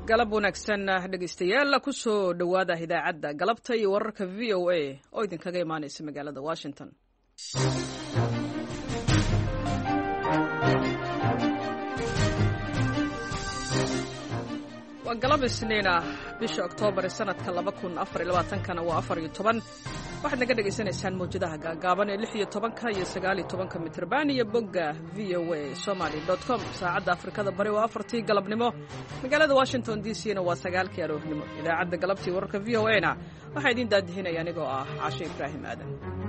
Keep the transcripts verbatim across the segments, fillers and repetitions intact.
galab wanaagsan dhegaystayaal ku soo dhowaada idaacadda galabta iyo wararka v o a oo idinkaga imaanaysa magaalada Washington. waa galab isniina bisha Oktoobar sanadka laba kun afar iyo labaatan kana waa afar iyo toban waxaad naga dhageysanaysaan mawjadaha gaagaaban ee lix iyo tobanka iyo sagaal iyo tobanka mitirban iyo bogga v o a somali dot com. saacadda Afrikada Bari waa afartii galabnimo, magaalada Washington D C na waa sagaalkii aroornimo. idaacadda galabtii wararka v o a na waxaa idin daadihinaya anigoo ah Caashe Ibraahim Aadan.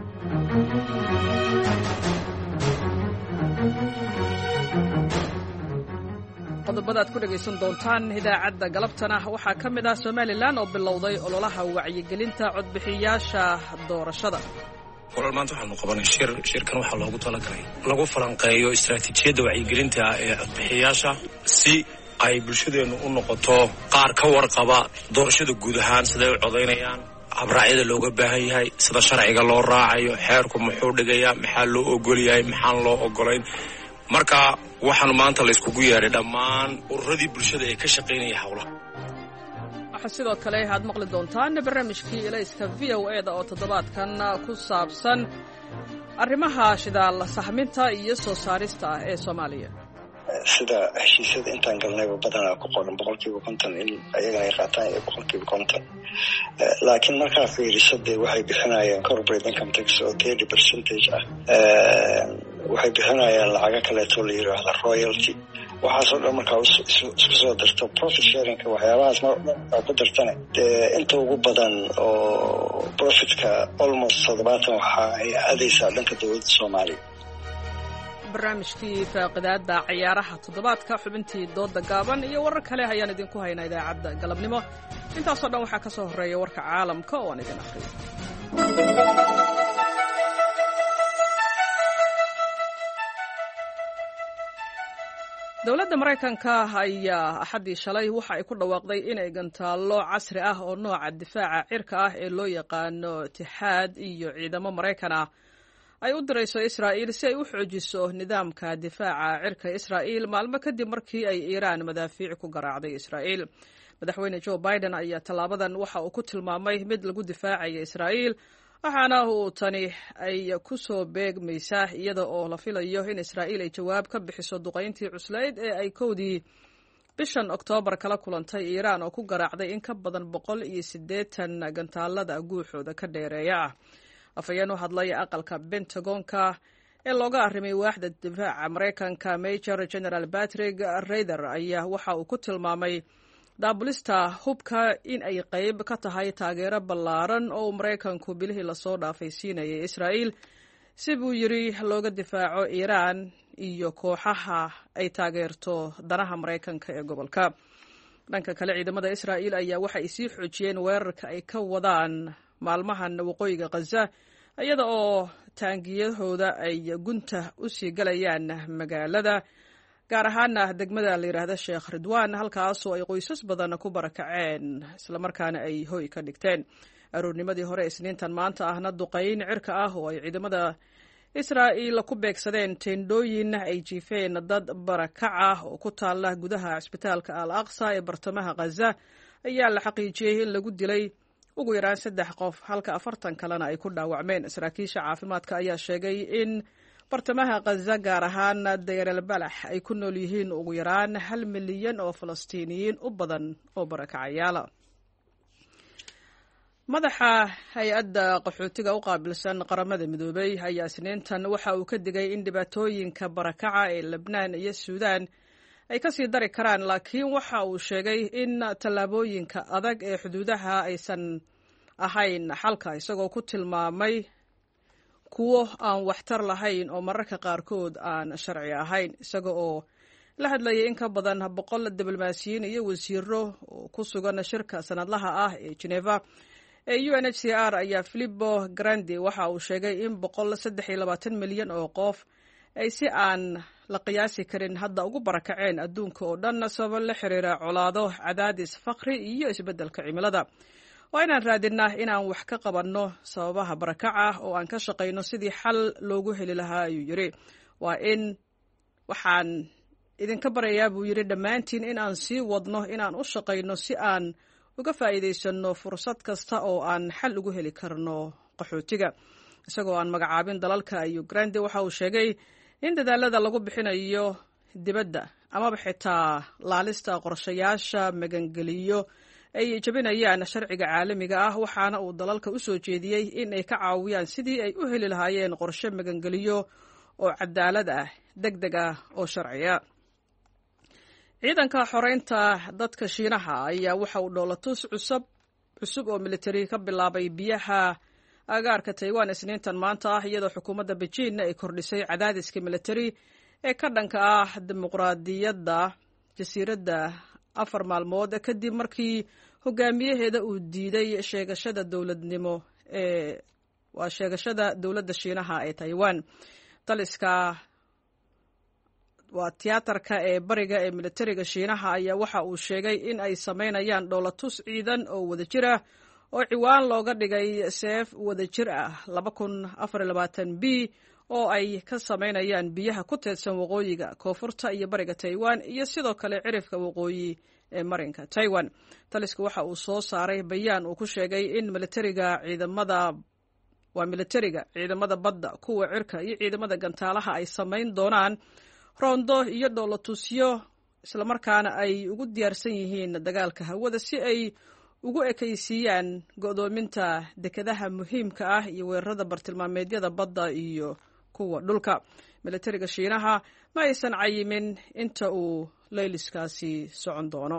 qodobada aad ku dhagaysan doontaan idaacadda galabtana waxaa ka mid ah Somaliland oo bilowday ololaha wacyigelinta codbixiyaasha doorashada. Warar maanta waxaanu qabanay shir shirkan waxaa loogu talagalay lagu falanqeeyo istiraatiijiyadda wacyigelinta ee codbixiyaasha si ay bulshadeenu u noqoto qaar ka warqaba doorashada guud ahaan siday u codeynayaan, habraacyada looga baahan yahay, sida sharciga loo raacayo, xeerku muxuu dhigayaa, maxaa loo ogol yahay, maxaan loo ogolayn. marka waxaan maanta la iskugu yeeray dhammaan ururadii bulshada ee ka shaqeynaya hawlaha. waxaa sidoo kale aad maqli doontaan barnaamijkii ilayska v o a da oo toddobaadkan ku saabsan arrimaha shidaal sahminta iyo soo saarista ah ee Soomaaliya. sida heshiisyada intaan galnayba badanaa ku qoran boqolkiiba konton in ayagana ay qaataan iyo boqolkiiba konton, laakiin markaa fiirisadee waxay bixinayaan corporate income tax oo thirty percentage ah, waxay bixinayaan lacago kaleeto la yidhaahda royalty. waxaasoo dhan markaa isku soo darto profit sharingka waxyaabahaas markaa ku dartane dee inta ugu badan oo profitka almost toddobaatan waxa ay aadaysaa dhanka dowladda Soomaaliya. barnaamijkii faaqidaada ciyaaraha toddobaadka, xubintii dooda gaaban iyo warar kale ayaan idinku haynaa idaacadda galabnimo. intaasoo dhan waxaa ka soo horeeya warka caalamka oo aan idin akhriyo. dowladda Mareykanka ayaa axadii shalay waxa ay ku dhawaaqday inay gantaallo casri ah oo nooca difaaca cirka ah ee loo yaqaano Tixaad iyo ciidamo Mareykan ah ay u dirayso Israa'iil si ay u xoojiso nidaamka difaaca cirka Israa'iil maalmo kadib markii ay Iiraan madaafiic ku garaacday Israa'iil. madaxweyne Joe Biden ayaa tallaabadan waxa uu ku tilmaamay mid lagu difaacayo Israa'iil, waxaana uu tani ay ku soo beegmaysaa iyada oo la filayo in Israa'iil ay jawaab ka bixiso duqayntii cuslayd ee ay kowdii bishan Oktoobar kala kulantay Iiraan oo ku garaacday in ka badan boqol iyo siddeetan gantaalada guuxooda ka dheereeya ah. afhayeen u hadlay aqalka Pentagonka ee looga arrimay waaxda difaaca Mareykanka Major General Patrick Ryder ayaa waxa uu ku tilmaamay daabulista hubka in ay qayb ka tahay taageero ballaaran oo Mareykanku bilihii lasoo dhaafay siinayay Israa'iil si buu yiri looga difaaco Iiraan iyo kooxaha ay taageerto danaha Mareykanka ee gobolka. dhanka kale ciidamada Israa'iil ayaa waxa ay sii xoojiyeen weerarka ay ka wadaan maalmahan waqooyiga Gaza, iyada oo taangiyahooda ay gunta u sii galayaan magaalada, gaar ahaan degmada la yiraahdo Sheekh Ridwaan, halkaasoo ay qoysas badan ku barakaceen isla markaana ay hoy ka dhigteen. aroornimadii hore isniintan maanta ahna duqayn cirka ah oo ay ciidamada Israa'iil ku beegsadeen teendooyin ay jiifeen dad barakac ah oo ku taala gudaha cisbitaalka Al-Aqsa ee bartamaha Gaza ayaa la xaqiijiyay in lagu dilay ugu yaraan saddex qof halka afartan kalena ay ku dhaawacmeen. saraakiisha caafimaadka ayaa sheegay in bartamaha Gaza gaar ahaan Deir el-Balax ay ku nool yihiin ugu yaraan hal milyan oo Falastiiniyiin u badan oo barakacayaala. madaxa hay-adda qaxootiga u qaabilsan qaramada midoobay ayaa isniintan waxa uu ka digay in dhibaatooyinka barakaca ee Lebnaan iyo Suudaan ay ka sii dari karaan, laakiin waxa uu sheegay in tallaabooyinka adag ee xuduudaha aysan ahayn xalka, isagoo ku tilmaamay kuwo aan waxtar lahayn oo mararka qaarkood aan sharci ahayn. isaga oo la hadlayay in ka badan boqol diblomaasiyiin iyo wasiiro oo ku sugan shirka sanadlaha ah ee Geneva ee U N H C R ayaa Filippo Grandi waxa uu sheegay in boqol saddex iyo labaatan milyan oo qof ay si aan la qiyaasi karin hadda ugu barakaceen adduunka oo dhan sabab la xiriira colaado, cadaadis, faqri iyo isbeddelka cimilada. waa inaan raadinaa inaan wax ka qabanno sababaha barakaca oo aan ka shaqayno sidii xal loogu heli lahaa ayuu yiri. waa in waxaan idinka baryayaa buu yidhi dhammaantiin in aan sii wadno inaan u shaqayno si aan uga faa'iidaysanno fursad kasta oo aan xal ugu heli karno qaxootiga. isagoo aan magacaabin dalalka Uganda waxa uu sheegay in dadaalada lagu bixinayo dibadda amaba xitaa laalista qorshayaasha magangeliyo ay jabinayaan sharciga caalamiga ah, waxaana uu dalalka u soo jeediyey in ay ka caawiyaan sidii ay u heli lahaayeen qorshe magangeliyo oo cadaalad ah, degdeg ah oo sharciya. ciidanka xoreynta dadka Shiinaha ayaa waxa uu dhoolatus cusub cusub oo military ka bilaabay biyaha agaarka Taiwan isniintan maanta ah, iyadoo xukuumadda Beijing ay kordhisay cadaadiska military ee ka dhanka ah dimuqraadiyadda jasiiradda afar maalmood kadib markii hogaamiyaheeda uu diiday sheegashada dowladnimo ee waa sheegashada dowladda Shiinaha ee Taiwan. taliska waa tiyaatarka ee bariga ee militariga Shiinaha ayaa waxa uu sheegay in ay sameynayaan dhoolatus ciidan oo wadajir ah oo ciwaan looga dhigay seef wadajir ah laba kun afar iyo labaatan b oo ay ka sameynayaan biyaha ku teedsan waqooyiga, koonfurta iyo bariga Taiwan iyo sidoo kale cirifka waqooyi ee marinka Taiwan. talisku waxa uu soo saaray bayaan uu ku sheegay in militariga ciidamada waa militariga ciidamada badda, kuwa cirka iyo ciidamada gantaalaha ay sameyn doonaan roondo iyo dhoolatusyo isla markaana ay ugu diyaarsan yihiin dagaalka hawada si ay ugu ekaysiiyaan go'doominta dekedaha muhiimka ah iyo weerarada bartilmaameedyada badda iyo kuwa dhulka. militariga Shiinaha ma aysan cayimin inta uu layliskaasi socon doono.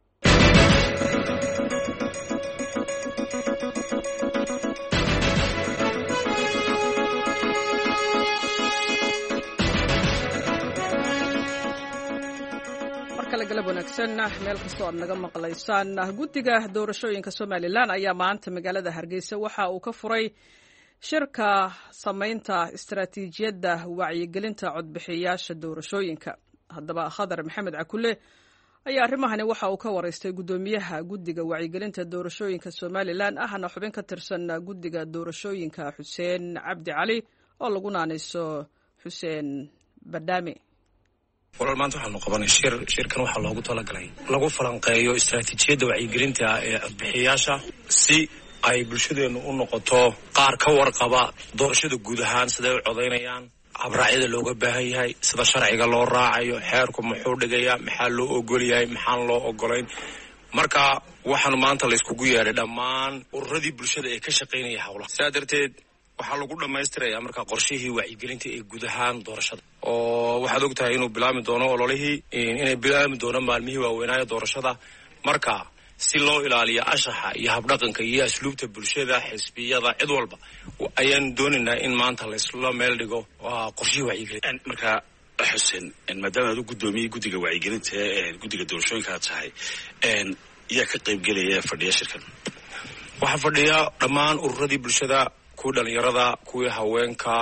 galab wanaagsan meel kastoo aad naga maqlaysaan. guddiga doorashooyinka Somaliland ayaa maanta magaalada Hargeysa waxa uu ka furay shirka samaynta istaraatiijiyadda wacyigelinta codbixiyayaasha doorashooyinka. haddaba Khadar Maxamed Cakule ayaa arrimahani waxa uu ka wareystay gudoomiyaha guddiga wacyigelinta doorashooyinka Somaliland ahna xubin ka tirsan guddiga doorashooyinka Xuseen Cabdi Cali oo lagu naanayso Xuseen Badame. walaal maanta waxaanu qabanay shir shirkan waxaa loogu talagalay lagu falanqeeyo istaraatiijiyadda wacyigelinta ee codbixiyayaasha si ay bulshadeenu u noqoto qaar ka warqaba doorashada guud ahaan siday u codaynayaan, habraacyada looga baahan yahay, sida sharciga loo raacayo, xeerku muxuu dhigayaa, maxaa loo ogol yahay, maxaan loo ogolayn. marka waxaanu maanta la iskugu yeedhay dhammaan ururadii bulshada ee ka shaqaynaya howlaha. sidaa darteed waxaa lagu dhammaystirayaa marka qorshihii wacyigelinta ee guud ahaan doorashada, oo waxaad og tahay inuu bilaami doono ololihii inay bilaami doono maalmihii waaweynaayo doorashada. marka si loo ilaaliyo anshaxa iyo habdhaqanka iyo asluubta bulshada, xisbiyada, cid walba ayaan doonaynaa in maanta laysla meel dhigo qorshihii wacyigelin. marka Xuseen, maadaama aad u gudoomiyey guddiga wacyigelinta ee guddiga doorashooyinka aad tahay, yaa ka qaybgelaya fadhiya shirkan? waxaa fadhiya dhammaan ururadii bulshada, kuwii dhalinyarada, kuwii haweenka,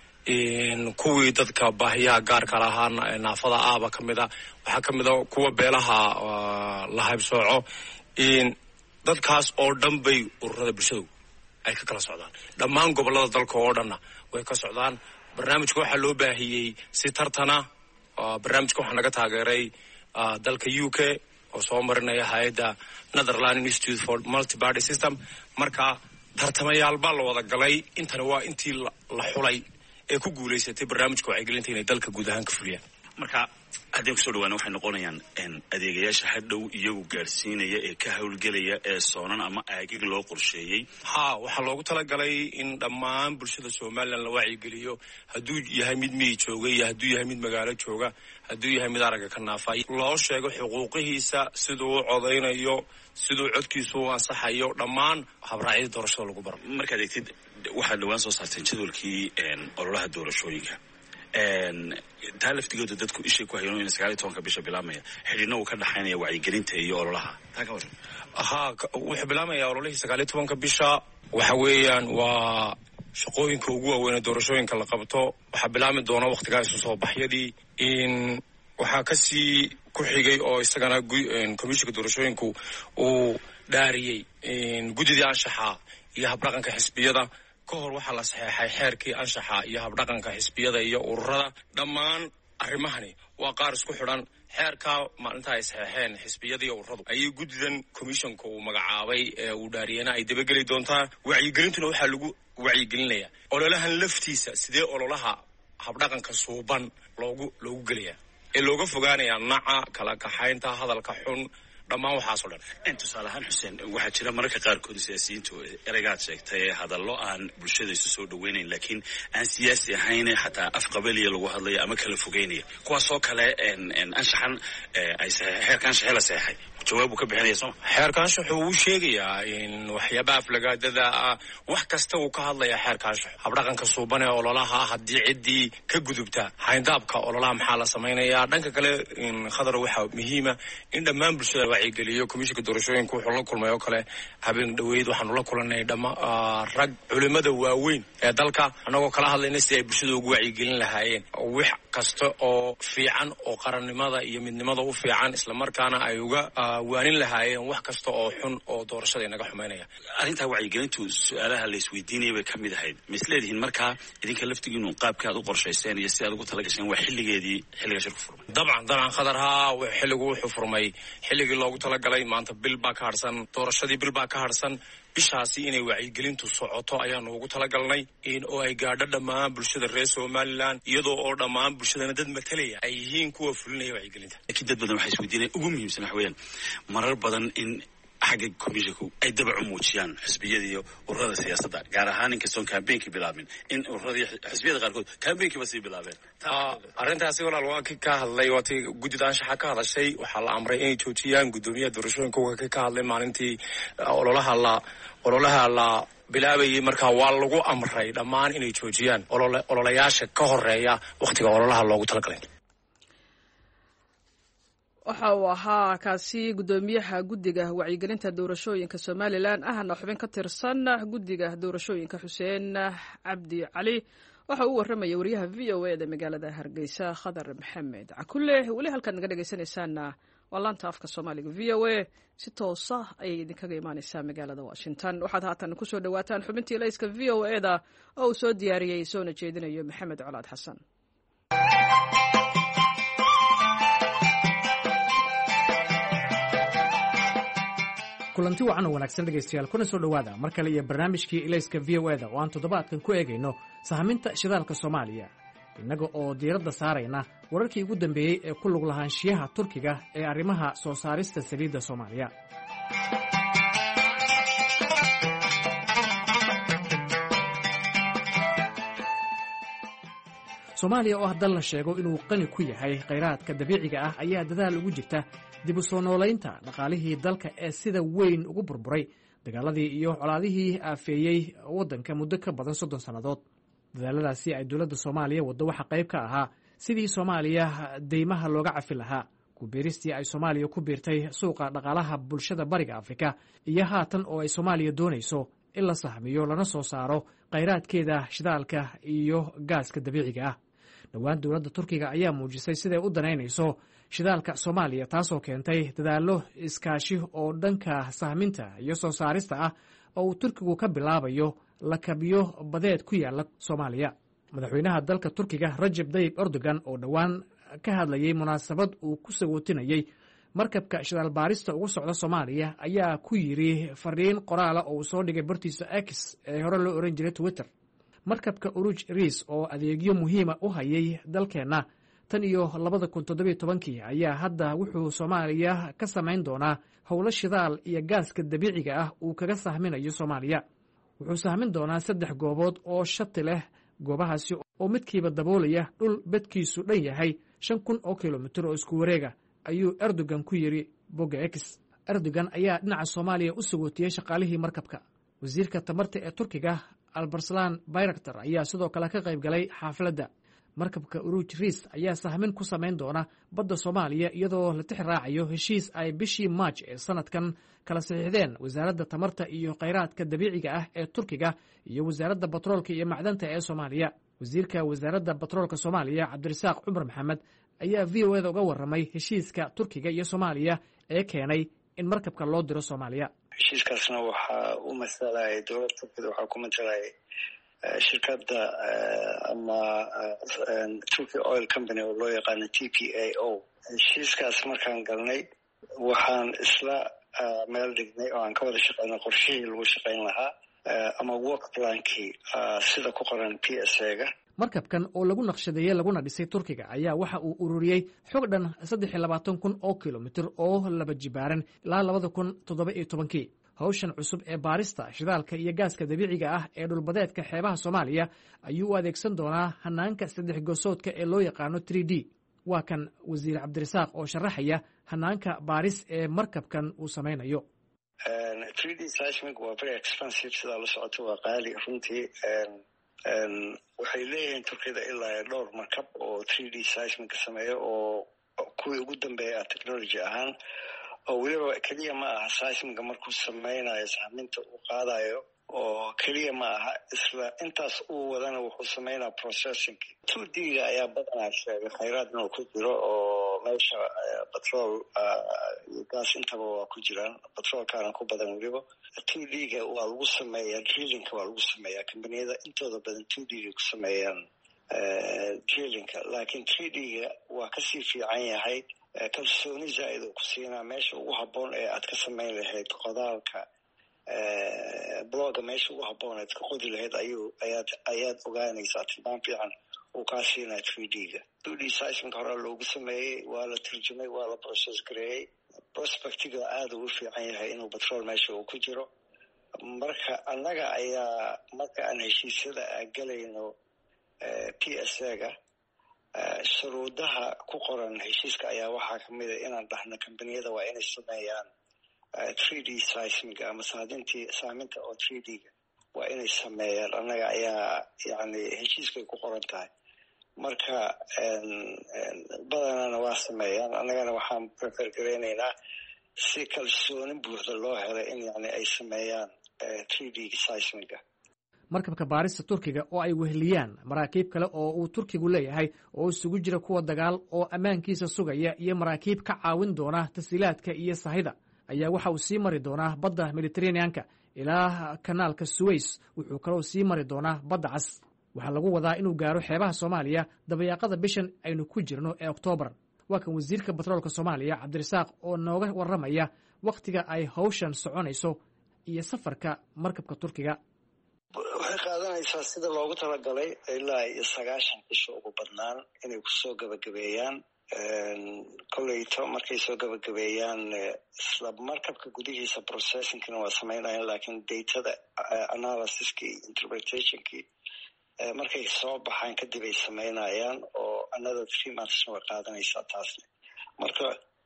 kuwii dadka baahiyaha gaarka lahaa naafada ahba ka mid a, waxaa ka mid a kuwa beelaha la haybsooco. dadkaas oo dhan bay ururada bulshadu ay ka kala socdaan. dhammaan gobolada dalka oo dhanna way ka socdaan. barnaamijka waxaa loo baahiyey si tartana. barnaamijka waxaa naga taageeray dalka U K oo soo marinaya hay-adda Netherlands Institute for Multi-Party System. marka tartamayaal baa la wada galay. intana waa intii la xulay ee ku guulaysatay barnaamijka wacyigelinta inay dalka guud ahaan ka fuliyaan. marka haddii kusoo dhawaana waxay noqonayaan adeegayaasha hadhow iyagu gaarsiinaya ee ka howlgelaya ee soonan ama aagig loo qorsheeyey. ha waxaa loogu talagalay in dhammaan bulshada Somaliland la wacyigeliyo, hadduu yahay mid miyi jooga iyo hadduu yahay mid magaalo jooga, hadduu yahay mid aragga ka naafay, loo sheego xuquuqihiisa, siduu u codaynayo, siduu codkiisu u ansaxayo, dhammaan habraacyada doorashada lagu baro. markaad eegtid waxaad dhawaan soo saarteen jadwalkii ololaha doorashooyinka. taa laftigooda dadku ishay ku hayano in sagaal iyo tobanka bisha bilaabmaya xidhiidhna uu ka dhaxaynaya wacyigelinta iyo ololaha. taa ka waran? ahaa wuxuu bilaabmayaa ololihii sagaal iyo tobanka bisha. waxa weeyaan waa shaqooyinka ugu waaweyn ee doorashooyinka la qabto. waxaa bilaabmi doona waktigaa isu soo baxyadii. in waxaa kasii ku xigay oo isagana komishinka doorashooyinku uu dhaariyey guddidii anshaxa iyo habdhaqanka xisbiyada. ka hor waxaa la saxeexay xeerkii anshaxa iyo habdhaqanka xisbiyada iyo ururada. dhammaan arrimahani waa qaar isku xidhan xeerka maalinta ay saxeexeen xisbiyadii ururadu ayay guddidan commissionka uu magacaabay ee uu dhaariyana ay dabageli doontaa wacyigelintuna waxaa lagu wacyigelinaya ololahan laftiisa sidee ololaha habdhaqanka suuban loogu loogu gelaya ee looga fogaanaya naca kala kaxaynta hadalka xun dhammaan waxaasoo dhan. tusaale ahaan xuseen waxaa jira mararka qaarkood siyaasiyiintu ereygaad sheegtay hadallo aan bulshada isu soo dhaweynayn laakiin aan siyaasi ahayn xataa afqabaliya lagu hadlayo ama kala fogeynaya kuwaasoo kale anshaxan ay xeerkan shaxe la seexay jawaab uu ka bixinaya sooma xeerkaanshax wuxuu sheegayaa in waxyaabaha aflagaadada ah wax kasta uu ka hadlayaa xeerkaanshax habdhaqanka suuban ee ololaha haddii ciddii ka gudubta hayndaabka ololaha maxaa la samaynayaa. dhanka kale khadar waxaa muhiima in dhammaan bulshada wacyigeliyo komishinka doorashooyinka wuxuu la kulmay oo kale habeen dhaweyd waxaanu la kulanay dhama rag culimada waaweyn ee dalka annagoo kala hadlayna si ay bulshada ugu wacyigelin lahaayeen wax kasta oo fiican oo qarannimada iyo midnimada u fiican islamarkaana ay uga waanin lahaayeen wax kasta oo xun oo doorashada inaga xumaynaya. arrintaa wacyigelintu su-aalaha la isweydiinaya bay ka mid ahayd ma isleedihiin markaa idinka laftigiinu qaabka aad u qorshayseen iyo si aad ugu tala gasheen waa xilligeedii xilliga shirku furmay? dabcan dabcan khadar haa xilligu wuxuu furmay xilligii loogu talagalay. maanta bil baa ka harsan doorashadii bil baa ka harsan bishaasi inay wacyigelintu socoto ayaanu ugu talagalnay in oo ay gaadho dhammaan bulshada reer somaliland iyadoo oo dhammaan bulshadana dad matalaya ay yihiin kuwa fulinaya wacyigelinta. laakiin dad badan waxay isweydiinaya ugu muhiimsan waxa weeyaan marar badan in xagga commissionku ay dabacu muujiyaan xisbiyada iyo ururada siyaasadda gaar ahaan inkastoon campaignki bilaabin in ururada xisbiyada qaarkood campaignkiba sii bilaabeen. arrintaasi walaal waa ki ka hadlay waa tii guddida anshaxa ka hadashay waxaa la amray inay joojiyaan guddoomiyaha doorashooyinka waa ki ka hadlay maalintii ololaha la ololaha la bilaabayay markaa waa lagu amray dhammaan inay joojiyaan olole ololayaasha ka horeeya wakhtiga ololaha loogu talagalay. waxa uu ahaa kaasi guddoomiyaha guddiga wacyigelinta doorashooyinka somalilan ahna xubin ka tirsan guddiga doorashooyinka xuseen cabdi cali waxa uu warramaya wariyaha v o eda magaalada hargeysa khadar maxamed cakulle. weli halkaad naga dhegaysanaysaanna waa laanta afka soomaaliga v o a si toosa ayay idinkaga imaaneysaa magaalada washington. waxaad haatan kusoo dhawaataan xubintii layska v o eda oo uu soo diyaariyey soona jeedinayo maxamed colaad xasan. kulanti wacan oo wanaagsan dhegaystayaal kuna soo dhowaada mar kale iyo barnaamijkii ilayska v o eda oo aan toddobaadkan ku eegayno sahaminta shidaalka soomaaliya innaga oo diiradda saarayna wararkii ugu dambeeyey ee ku lug lahaanshiyaha turkiga ee arrimaha soo saarista saliidda soomaaliya. soomaaliya oo haddana la sheego inuu qani ku yahay khayraadka dabiiciga ah ayaa dadaal ugu jirta dib u soo noolaynta dhaqaalihii dalka ee sida weyn ugu burburay dagaaladii iyo colaadihii aafeeyey waddanka muddo ka badan soddon sannadood. dadaaladaasi ay dowladda soomaaliya waddo waxa qayb ka ahaa sidii soomaaliya deymaha looga cafi lahaa kubiiristii ay soomaaliya ku biirtay suuqa dhaqaalaha bulshada bariga afrika iyo haatan oo ay soomaaliya doonayso in la sahmiyo lana soo saaro khayraadkeeda shidaalka iyo gaaska dabiiciga ah. dhowaan dowladda turkiga ayaa muujisay siday u danaynayso shidaalka soomaaliya taasoo keentay dadaallo iskaashi oo dhanka sahminta iyo soo saarista ah oo uu turkigu ka bilaabayo lakabyo badeed ku yaalla soomaaliya. madaxweynaha dalka turkiga rajab tayyib erdogan oo dhowaan ka hadlayey munaasabad uu ku sagootinayey markabka shidaal baarista ugu socda soomaaliya ayaa ku yidhi fariin qoraala oo uu soo dhigay bartiisa x ee hore loo ohan jiray twitter. markabka uruj riis oo adeegyo muhiima u hayay dalkeenna tan iyo labada kun toddobiyo tobankii ayaa hadda wuxuu soomaaliya ka samayn doonaa howlo shidaal iyo gaaska dabiiciga ah uu kaga sahminayo soomaaliya. wuxuu sahmin doonaa saddex goobood oo shati leh goobahaasi oo midkiiba daboolaya dhul bedkiisu dhan yahay shan kun oo kilomitir oo isku wareega ayuu erdogan ku yidhi bogga x. erdogan ayaa dhinaca soomaaliya u sagootiyey shaqaalihii markabka. wasiirka tamarta ee turkiga albarslan bayraktar ayaa sidoo kale ka qayb galay xaafladda. markabka uruj riis ayaa sahmin ku samayn doona badda soomaaliya iyadoo la tix raacayo heshiis ay bishii maaj ee sanadkan kala saxiixdeen wasaaradda tamarta iyo khayraadka dabiiciga ah ee turkiga iyo wasaaradda batroolka iyo macdanta ee soomaaliya. wasiirka wasaaradda batroolka soomaaliya cabdirasaaq cumar maxamed ayaa v o eda uga warramay heshiiska turkiga iyo soomaaliya ee keenay in markabka loo diro soomaaliya. heshiiskaasna waxaa u masalaya dowladda turkida waxaa ku masalaya shirkadda ama Turkey Oil Company oo loo yaqaano T P A O. heshiiskaas markaan galnay waxaan isla meel dhignay oo aan ka wada shaqeynay qorshihii lagu shaqeyn lahaa ama work plankii sida ku qoran P S A-ga. markabkan oo lagu naqshadeeyey laguna dhisay Turkiga ayaa waxa uu ururiyey xog dhan saddex iyo labaatan kun oo kilomitir oo laba jibaaran ilaa labada kun toddoba iyo tobankii. hawshan cusub ee baarista shidaalka iyo gaaska dabiiciga ah ee dhulbadeedka xeebaha Soomaaliya ayuu u adeegsan doonaa hanaanka saddex gosoodka ee loo yaqaano three D. waa kan wasiir Cabdirasaaq oo sharaxaya hanaanka baaris ee markabkan uu samaynayo. three D seismic waa very expensive, sida la socoto waa qaali runtii. waxay leeyihiin Turkida ilaa dhowr markab oo three D seismic sameeyo oo kuwii ugu dambeeya technology ahaan, oo weliba keliya ma aha seismic markuu sameynayo sahminta uu qaadayo oo keliya ma aha, isla intaas uu wadana wuxuu sameynaa processing. two D-ga ayaa badanaa sheegay khayraad inuu ku jiro oo meesha petrol iyo gas intaba waa ku jiraan, petrolkaana ku badan weliba. two D-ga waa lagu sameeyaa drillingka, waa lagu sameeyaa kambaniyada intooda badan two D-ga ku sameeyaan drillingka, laakiin three D-ga waa kasii fiican yahay. kalsooni zaaid uu ku siinaa meesha ugu habboon ee aad ka samayn lahayd qodaalka bloga, meesha ugu habboon aad ka qodi lahayd ayuu ayaad ayaad ogaanaysaa. tilmaam fiican uu kaa siinaa three D-ga. two D seismic hore loogu sameeyey, waa la turjumay, waa la process gareeyey. prospectiga aada ugu fiican yahay inuu petrol meesha uu ku jiro. marka annaga ayaa marka aan heshiisyada galayno P S A-ga shuruudaha ku qoran heshiiska ayaa waxaa kamid a inaan dhahno kambaniyada waa inay sameeyaan three D seismic ama saadintii saaminta oo three D-ga waa inay sameeyaan. annaga ayaa yani heshiiskay ku qoran tahay, marka badanana waa sameeyaan. annagana waxaan prefer gareynaynaa si kalsooni buuxda loo helay in yani ay sameeyaan three D seismiga. markabka baarista Turkiga oo ay weheliyaan maraakiib kale oo uu Turkigu leeyahay oo isugu jira kuwa dagaal oo ammaankiisa sugaya iyo maraakiib ka caawin doona tashiilaadka iyo sahayda ayaa waxa uu sii mari doonaa badda Mediterranean-ka ilaa kanaalka Suez. wuxuu kaloo sii mari doonaa badda Cas. waxaa lagu wadaa inuu gaaro xeebaha Soomaaliya dabayaaqada bishan aynu ku jirno ee Oktoobar. waa kan wasiirka batroolka Soomaaliya Cabdirasaaq oo nooga warramaya waqtiga ay hawshan soconayso iyo safarka markabka Turkiga. waxay qaadanaysaa sida loogu talagalay ilaa iyo sagaashan cisho ugu badnaan inay kusoo gabagabeeyaan. koleyto markay soo gabagabeeyaan isla markabka gudihiisa processingkina waa sameynayaan, laakiin datada analysiskii interpretationkii markay soo baxaan kadib ay sameynayaan oo another three monthsna way qaadanaysaa taasne. marka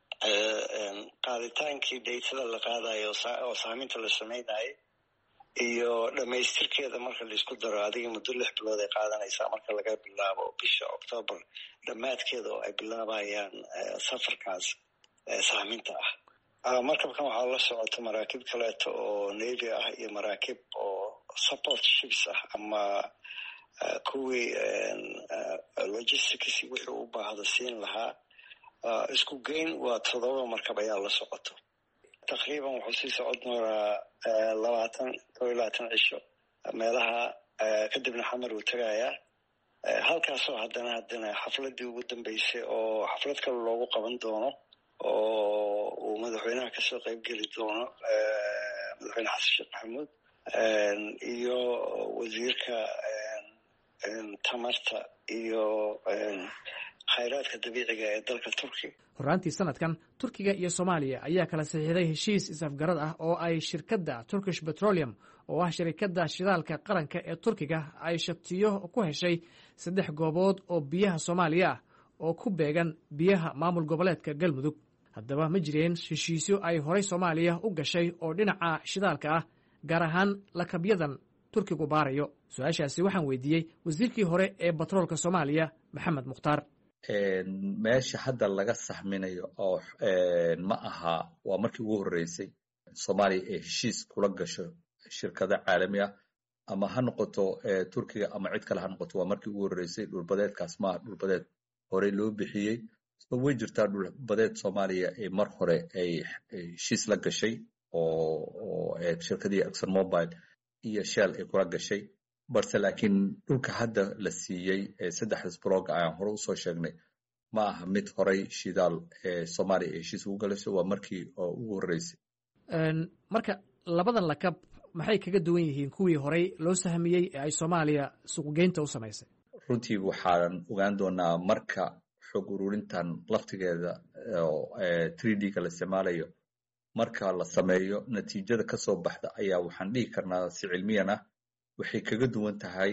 qaaditaankii datada la qaadayo oo saaminta la sameynayay iyo dhamaystirkeeda marka laisku daro adiga muddo lix bilood ay qaadanaysaa marka laga bilaabo bisha October dhammaadkeeda oo ay bilaabayaan safarkaas saaminta ah. markabkan waxaa la socota maraakiib kaleeto oo navy ah iyo maraakiib oo support ships ah ama kuwii logistics wixii u baahda siin lahaa. isku geyn waa toddoba markab ayaa la socoto. taqriiban wuxuu sii socod nooraa labaatan koo iyo labaatan cisho meelaha, kadibna xamar uu tagayaa. halkaasoo haddana haddana xafladii ugu dambeysay oo xaflad kale loogu qaban doono oo uu madaxweynaha kasoo qayb geli doono madaxweyne xasan sheekh maxamuud iyo wasiirka tamarta iyo khayraadka dabiiciga ee dalka Turkiga. horaantii sanadkan Turkiga iyo Soomaaliya ayaa kala saxiixday heshiis isafgarad ah oo ay shirkadda Turkish Petroleum oo ah shirkadda shidaalka qaranka ee Turkiga ay shatiyo ku heshay saddex goobood oo biyaha Soomaaliya ah oo ku beegan biyaha maamul goboleedka Galmudug. haddaba ma jireen heshiisyo ay horay Soomaaliya u gashay oo dhinaca shidaalka ah, gaar ahaan lakabyadan Turkigu baarayo? su-aashaasi waxaan weydiiyey wasiirkii hore ee batroolka Soomaaliya Maxamed Mukhtaar. meesha hadda laga saxminayo oo ma aha waa markii ugu horeysay Soomaaliya ee heshiis kula gasho shirkado caalami ah ama ha noqoto Turkiga ama cid kale ha noqoto. waa markii ugu horeysay. dhulbadeedkaas ma dhulbadeed hore loo bixiyey. soo way jirtaa dhulbadeed Soomaaliya ee mar hore ay heshiis la gashay oo oo shirkadii ExxonMobil iyo Shell ay kula gashay. balse laakiin dhulka hadda la siiyey saddexdas blog ayaan hore usoo sheegnay ma aha mid horay shidaal soomaaliya ee heshiis ugu galayso waa markii ugu horreysay marka labadan lakab maxay kaga duwan yihiin kuwii horay loo sahmiyey ee ay soomaaliya suuqgeynta u samaysay runtii waxaan ogaan doonaa marka xog ururintan laftigeeda three d ka la isticmaalayo marka la sameeyo natiijada kasoo baxda ayaa waxaan dhihi karnaa si cilmiyan ah waxay kaga duwan tahay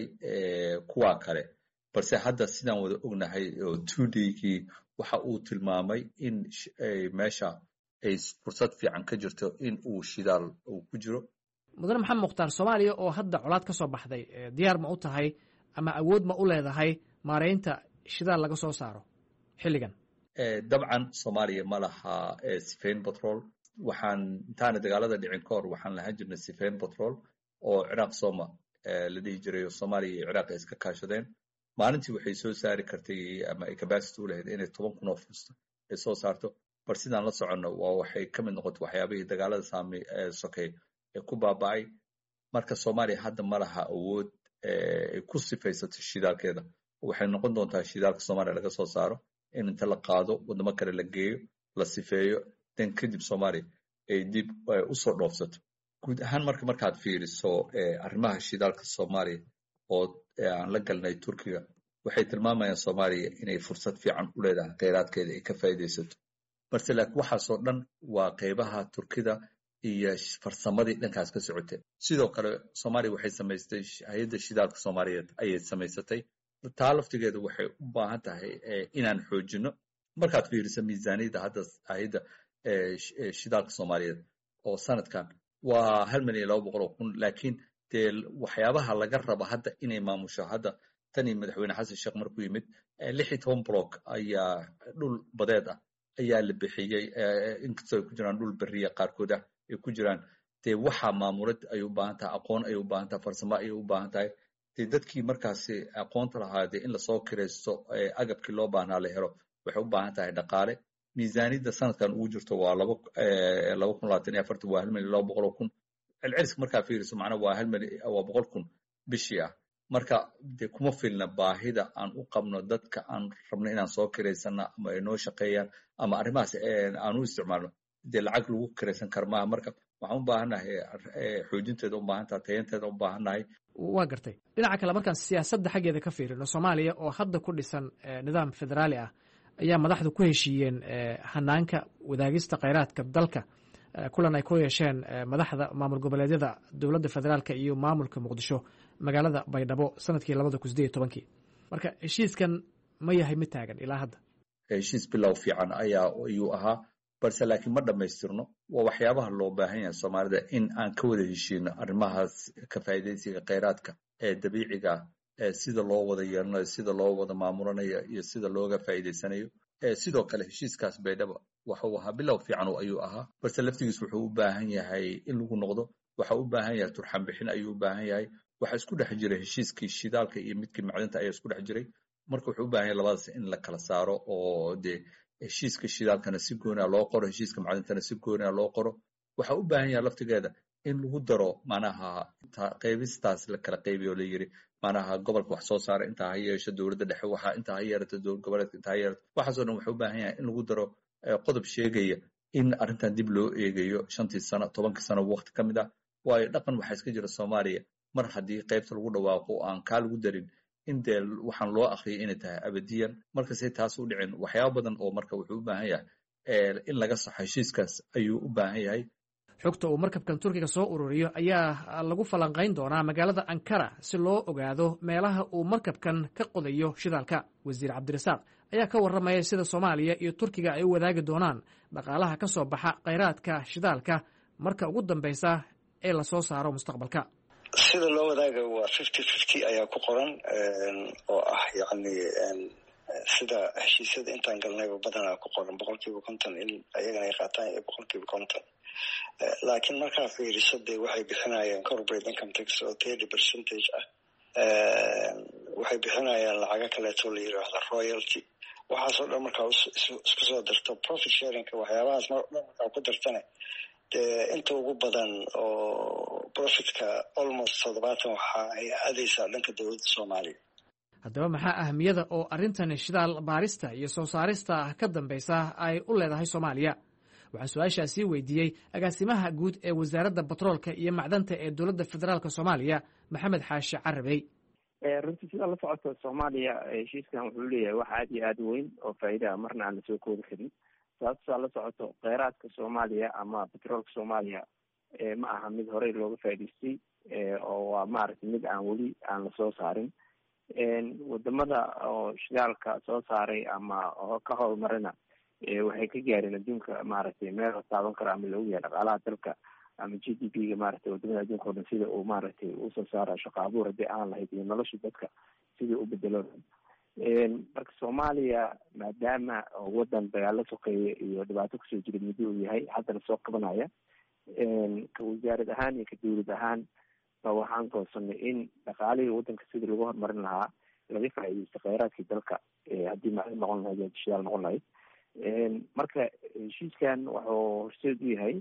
kuwa kale balse hadda sidaan wada ognahay oo two d-kii waxa uu tilmaamay in meesha ay fursad fiican ka jirto in uu shidaal uu ku jiro mudane maxamed mukhtaar soomaaliya oo hadda colaad ka soo baxday diyaar ma u tahay ama awood ma u leedahay maaraynta shidaal laga soo saaro xilligan dabcan soomaaliya ma laha sifayn batrol waxaan intaana dagaalada dhicin ka hor waxaan lahaan jirnay sifayn batrol oo ciraaq sooma la dhihi jiray oo soomaaliya iyo ciraaq ay iska kaashadeen maalintii waxay soo saari kartay ama ay capacity u lahayd inay toban kun oo fusta ay soo saarto bal sidaan la soconno waa waxay ka mid noqotay waxyaabihii dagaalada saami sokey ee ku baaba'ay marka soomaaliya hadda ma laha awood ay ku sifaysato shidaalkeeda waxay noqon doontaa shidaalka soomaaliya laga soo saaro in inta la qaado wadamo kale la geeyo la sifeeyo dan kadib soomaaliya ay dib usoo dhoofsato guud ahaan marka markaad fiiriso arrimaha shidaalka soomaaliya oo aan la galnay turkiga waxay tilmaamayaan soomaaliya inay fursad fiican u leedahay kheyraadkeeda ay ka faa'iidaysato balse laakiin waxaasoo dhan waa qeybaha turkida iyo farsamadii dhankaas ka socotay sidoo kale soomaaliya waxay samaystay hay-adda shidaalka soomaaliyeed ayay samaysatay taa laftigeeda waxay u baahan tahay inaan xoojino markaad fiiriso miisaaniyadda hadda hay-adda shidaalka soomaaliyeed oo sanadkan waa hal milyan laba boqol oo kun laakiin dee waxyaabaha laga raba hadda inay maamusho hadda tanii madaxweyne xasan sheekh markuu yimid lix iyo toban block ayaa dhul badeed ah ayaa la bixiyey inkastoo ay ku jiraan dhul beriya qaarkood ah ay ku jiraan dee waxaa maamulad ay u baahan tahay aqoon ay u baahan tahay farsamo ay u baahan tahay dee dadkii markaasi aqoonta lahaa dee in lasoo kiraysto agabkii loo baahnaa la helo waxay u baahan tahay dhaqaale miisaaniyadda sanadkan ugu jirto waa laba laba kun labaatan iyo afartan waa hal milyan laba boqol oo kun celceliska markaa fiiriso macnaa waa hal milyan waa boqol kun bishii ah marka dee kuma filna baahida aan u qabno dadka aan rabno inaan soo kiraysana ama ay noo shaqeeyaan ama arrimahaas aan u isticmaalno dee lacag lagu kiraysan kara maaha marka waxaan u baahannahay xoojinteeda u baahantaha tayanteeda u baahannahay waa gartay dhinaca kale markaan siyaasadda xaggeeda ka fiirino soomaaliya oo hadda ku dhisan nidaam federaali ah ayaa madaxdu ku heshiiyeen hanaanka wadaagista kheyraadka dalka kulan ay ku yeesheen madaxda maamul goboleedyada dowladda federaalka iyo maamulka muqdisho magaalada baydhabo sanadkii labada kun sideed iyo tobankii marka heshiiskan ma yahay mid taagan ilaa hadda heshiis bilow fiican ayaa ayuu ahaa balse laakiin ma dhammaystirno waa waxyaabaha loo baahan yahay soomaalida in aan ka wada heshiino arrimahaas ka faa'iidaysiga kheyraadka ee dabiiciga sida loo wada yeelanayo sida loo wada maamulanayo iyo sida looga faa'iidaysanayo sidoo kale heshiiskaas baydhabo waxuu ahaa bilow fiican ayuu ahaa balse laftigiis wuxuu u baahan yahay in lagu noqdo waxa u baahan yahay turxan bixin ayuu u baahan yahay waxa isku dhex jiray heshiiskii shidaalka iyo midkii macdinta ayaa isku dhex jiray marka wuxuu u baahan yahay labadaas in la kala saaro oo dee heshiiska shidaalkana si gooniya loo qoro heshiiska macdintana si gooniya loo qoro waxa u baahan yahay laftigeeda in lagu daro macnaha qaybistaas la kala qaybiyo la yiri macnaha gobolka wax soo saara intaa ha yeesho dowladda dhexe waxa intaa ha yeerato dowlad goboleedka intaa ha yeerato waxaasoo dhan wuxuu u baahan yahay in lagu daro qodob sheegaya in arrintan dib loo eegayo shantii sano tobankii sano waqti ka mid ah waayo dhaqan waxaa iska jira soomaaliya mar haddii qaybta lagu dhawaaqo aan kaa lagu darin in dee waxaan loo akhriyay inay tahay abadiyan markasay taas u dhicin waxyaaba badan oo marka wuxuu u baahan yahay in laga saxo heshiiskaas ayuu u baahan yahay xogta uu markabkan turkiga soo ururiyo ayaa lagu falanqayn doonaa magaalada ankara si loo ogaado meelaha uu markabkan ka qodayo shidaalka wasiir cabdirasaaq ayaa ka warramaya sida soomaaliya iyo turkiga ay u wadaagi doonaan dhaqaalaha ka soo baxa kheyraadka shidaalka marka ugu dambaysa ee lasoo saaro mustaqbalka sida loo wadaaga waa fifty fifty ayaa ku qoran oo ah yacni sida heshiisyada intaan galnayba badanaa ku qoran boqolkiiba konton in ayagana ay qaataan iyo boqolkiiba konton laakiin markaa fiiriso dee waxay bixinayaan corporate income tax oo thirty percentage ah waxay bixinayaan lacago kaleeto la yiraahdo royalty waxaasoo dhan markaa isku soo darto profit sharingka waxyaabahaas mar dhan markaa ku dartane inta ugu badan oo profitka almost toddobaatan waxa ay aadaysaa dhanka dowladda soomaaliya. haddaba maxaa ahamiyada oo arrintan shidaal baarista iyo soo saarista ka dambaysa ay u leedahay soomaaliya? waxaa su-aashaasii weydiiyey agaasimaha guud ee wasaaradda batroolka iyo macdanta ee dowladda federaalk soomaaliya maxamed xaashi carabey. runtii sidaa la socota soomaaliya heshiiskan wuxuu leeyahay wax aad iyo aada weyn oo faa'iidaha marna aan lasoo koobi karin. sababtaa la socoto kheyraadka soomaaliya ama batroolka soomaaliya ma aha mid horey looga faa'idaystay oo waa maaragtay mid aan weli aan lasoo saarin. wadamada oo shidaalka soo saaray ama ka horumarina waxay ka gaareen adduunka maaragtay meel la taaban karo ama lagu yahay dhaqaalaha dalka ama g d p ga maaragtay wadamada adduunka o dhan sida uu maaragtay usoo saara shaqo abuur haddii aan lahayd iyo nolosha dadka sidii u bedelo. marka soomaaliya maadaama wadan dagaalo sokeeye iyo dhibaato kusoo jira muddo uu yahay haddana soo qabanaya ka wasaarad ahaan iyo ka dawlad ahaan ba waxaan goosanay in dhaqaalihii wadanka sidii lagu horumarin lahaa laga faa'iidaysto kheyraadkii dalka haddii macdin noqon lahayd shidaal noqon lahayd. marka heshiiskan wuxuu horseed u yahay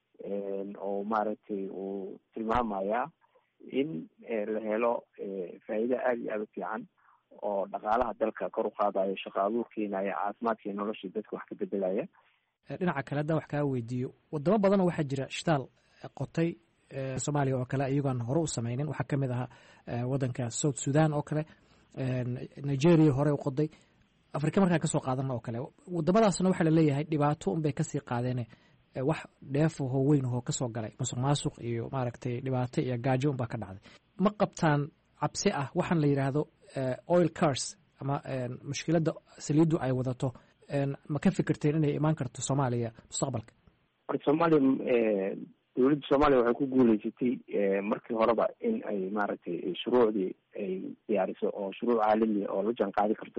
oo maaragtay uu tilmaamayaa in la helo faa'iido aada iyo aada u fiican oo dhaqaalaha dalka kor u qaadayo, shaqo abuur keenaya, caafimaadka iyo noloshii dadka wax ka bedelaya. dhinaca kale haddaan wax kaa weydiiyo, wadamo badanoo waxaa jira shidaal qotay soomaaliya oo kale iyagoon hore u sameynin. waxaa kamid ahaa wadanka south sudan oo kale, nigeria hore u qoday, afrika markaan kasoo qaadana oo kale. wadamadaasna waxaa laleeyahay dhibaato unbay kasii qaadeene wax dheefahoo weyn ahoo kasoo galay musuq maasuq iyo maaragtay dhibaato iyo gaajo unbaa ka dhacday. ma qabtaan cabsi ah waxaan la yidhaahdo oil cars ama mushkiladda saliiddu ay wadato? ma ka fikirteen inay imaan karto soomaaliya mustaqbalka? marka soomaaliya dowladda soomaaliya waxay ku guuleysatay markii horeba in ay maaragtay shuruucdii ay diyaariso oo shuruuc caalamiya oo la jaan qaadi karto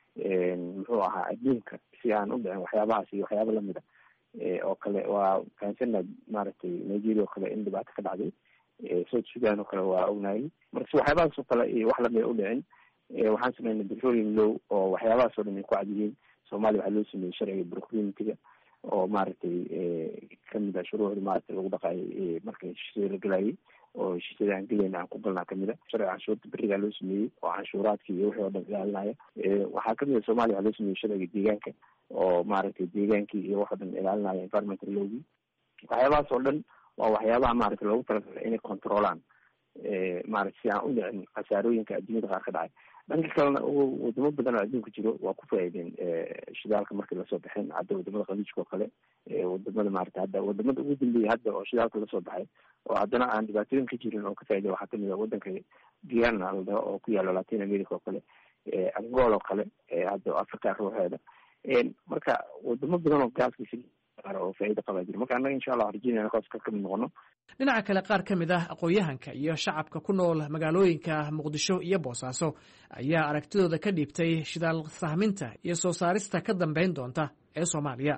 muxuu ahaa adduunka si aan u dhicin waxyaabahaas iyo waxyaaba lamida oo kale. waa fahansana maaragtay nigeria oo kale in dhibaato ka dhacday, south sudan oo kale waa ognaayay. marka si waxyaabahaas oo kale iyo wax lamida u dhicin waxaan sameynay petroleum law oo waxyaabahaas oo dhan ay ku cad yihiin. soomaaliya waxaa loo sameeyey sharciga procurementiga oo maaragtay kamid a shuruucda maaragtay lagu dhaqaayay marka heshiisyada la gelayay oo heshiisyada aan gelayna aan ku galnaa kamid a. sharciga canshuurta berigaa loo sameeyey oo canshuuraadka iyo wixii oo dhan ilaalinaya. waxaa kamid a soomaaliya waxaa loo sameeyey sharciga deegaanka oo maaragtay deegaankii iyo wax oo dhan ilaalinaya environmental lawgii. waxyaabahaas oo dhan waa waxyaabaha maaragtay loogu talagalay inay controlaan maaragtay si aan u dhicin khasaarooyinka adduunyada qaar ka dhacay. dhanka kalena wadamo badan oo adduunka jiro waa ku faa'iideen shidaalka markii lasoo baxeen. hadda wadamada khaliijka oo kale, wadamada maaragtay hadda wadamada ugu dambeeyay hadda oo shidaalka lasoo baxay oo haddana aan dhibaatooyin ka jirin oo ka faa'iday waxaa kamid a wadanka Guyana la dhaho oo ku yaalo Latin America oo kale, Angola oo kale, hadda Africa ruuxeeda. marka wadamo badan oo gaaskiisa oo faa'iido qaba jira. marka annaga insha allah rajaynayna kaas ka kamid noqono. dhinaca kale qaar ka mid ah aqoon-yahanka iyo shacabka ku nool magaalooyinka muqdisho iyo boosaaso ayaa aragtidooda ka dhiibtay shidaal sahminta iyo soo saarista ka dambeyn doonta ee soomaaliya.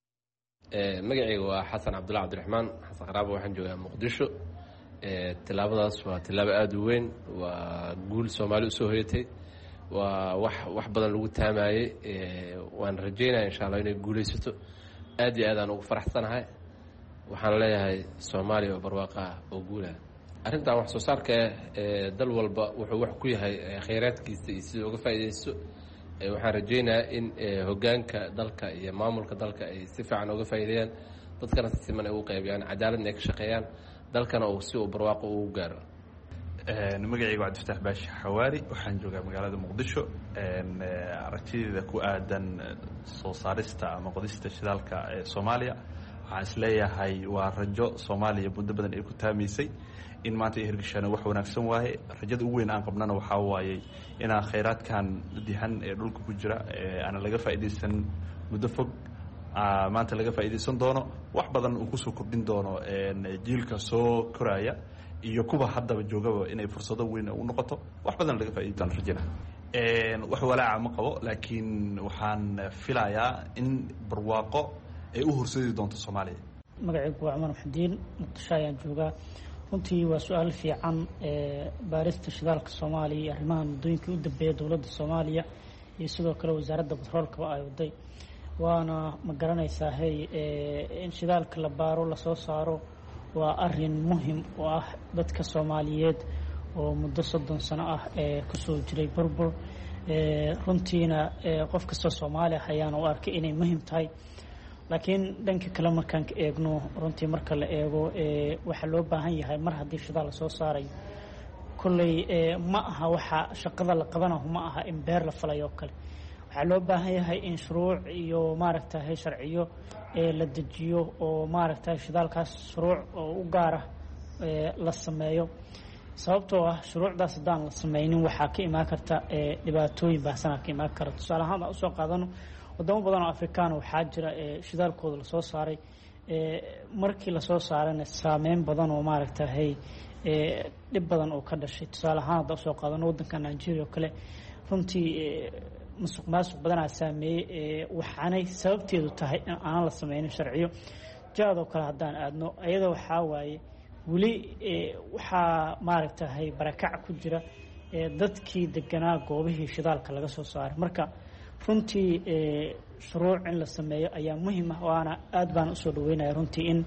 magacayga waa xasan cabdulla cabdiraxmaan xasan qaraabo, waxaan joogaa muqdisho. tilaabadaas waa tilaabo aada u weyn, waa guul soomaali usoo hoyatay, waa wax wax badan lagu taamayey. waan rajaynaya insha allah inay guulaysato. aad iyo aad aan ugu faraxsanahay. waxaan leeyahay soomaaliya oo barwaaqa ah oo guulaha. arrintan wax soo saarka ee dal walba wuxuu wax ku yahay kheyraadkiisa iyo sida uga faa'iidaysto. waxaan rajaynayaa in hoggaanka dalka iyo maamulka dalka ay si fiican uga faa'iideeyaan, dadkana si siman ay ugu qaybiyaan, cadaaladna ay ka shaqeeyaan, dalkana uu si uu barwaaqo ugu gaaro. magacayga waa cabdifataax baashi xawaari, waxaan joogaa magaalada muqdisho. aragtideeda ku aadan soo saarista ama qodista shidaalka ee soomaaliya, waxaan isleeyahay waa rajo soomaaliya muddo badan ay ku taamaysay. in maanta ay hirgashaana wax wanaagsan waaye. rajada ugu weyn aan qabnana waxaa waaye inaan kheyraadkan dihan ee dhulka ku jira aana laga faa'iidaysan muddo fog, maanta laga faa'iidaysan doono, wax badan uu kusoo kordhin doono jiilka soo koraya iyo kuwa haddaba joogaba inay fursado weyn u noqoto, wax badan laga faa'iidi doono rajana. wax walaaca ma qabo, laakiin waxaan filayaa in barwaaqo ay u horseedi doonto soomaaliya. magacaygu waa cumar maxdiin, muqdisho ayaan joogaa. runtii waa su-aal fiican. baarista shidaalka soomaaliya iyo arrimaha muddooyinkii u dambeeya dowladda soomaaliya iyo sidoo kale wasaaradda batroolkaba ay waday waana ma garanaysaa hey in shidaalka la baaro lasoo saaro waa arin muhim u ah dadka Soomaaliyeed oo muddo soddon sano ah ee kusoo jiray burbur runtiina qof kasta Soomaali ah ayaan u arkay inay muhiim tahay laakiin dhanka kale markaan ka eegno runtii marka la eego waxa loo baahan yahay mar haddii shidaal soo saaray kulley ma aha waxa shaqada la qabanayo ma aha in beer la falayo kale waxaa loo baahan yahay in shuruuc iyo maaragtay sharciyo la dejiyo oo maaragtay shidaalkaas shuruuc oo u gaar ah la sameeyo sababtoo ah shuruucdaas hadaan la sameynin waxaa ka imaan karta dhibaatooyin baahsan ka imaan kara tusaale ahaan u soo qaadano wadamo badan oo Afrikaan waxaa jira shidaalkooda la soo saaray markii la soo saarana saameyn badan oo maaragtay dhib badan oo ka dhashay tusaale ahaan hadda soo qaadano wadanka Nigeria oo kale runtii musuq maasuq badan aa saameeyay waxaanay sababteedu tahay in aan la sameynin sharciyo jaadoo kale haddaan aadno ayada waxaa waaye weli waxaa maaragtay barakac ku jira dadkii deganaa goobihii shidaalka laga soo saaray marka runtii shuruuc in la sameeyo ayaa muhiim ah waana aad baan u soo dhaweynaya runtii in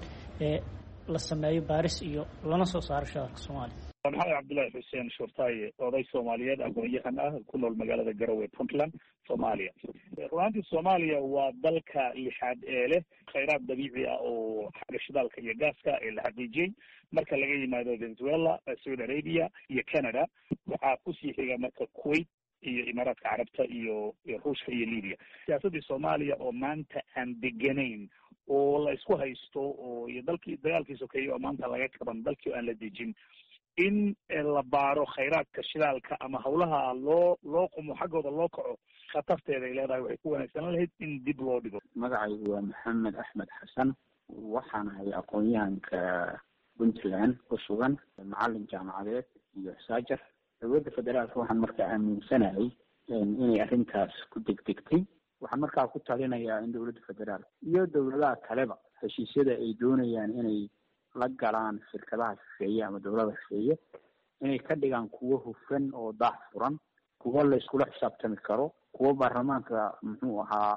la sameeyo baaris iyo lana soo saaro shidaalka Soomaaliya maxamed cabdullaahi xuseen shurtaaye oday Soomaaliyeed aqoon-yahan ah ku nool magaalada Garowe Puntland Soomaaliya runtii Soomaaliya waa dalka lixaad ee leh kheyraad dabiici ah oo xagga shidaalka iyo gaaska ee la xaqiijiyay marka laga yimaado Venezuela, Saudi Arabia iyo Canada waxaa ku sii xiga marka Kuwait iyo Imaaraadka Carabta iyo Ruushka iyo Libya siyaasadda Soomaaliya oo maanta aan deganayn oo la isku haysto oo iyo dalkii dagaalkiisa kale oo maanta laga qaban dalkii aan la dejin in la baaro kheyraadka shidaalka ama hawlaha loo loo qumo xaggooda loo kaco khatarteeda ay leedahay waxay ku wanaagsan lahayd in dib loo dhigo magacaygu waa maxamed axmed xasan waxaan ahay aqoon-yahanka Puntland ku sugan macallin jaamacadeed iyo saajar dowladda federaalka waxaan markaa aaminsanahay inay arrintaas ku degdegtay waxaan markaa ku talinayaa in dowladda federaalka iyo dowladaha kaleba heshiisyada ay doonayaan inay la galaan shirkadaha shisheeye ama dowlada shisheeye inay ka dhigaan kuwo hufan oo daah furan kuwo la iskula xisaabtami karo kuwo baarlamaanka muxuu ahaa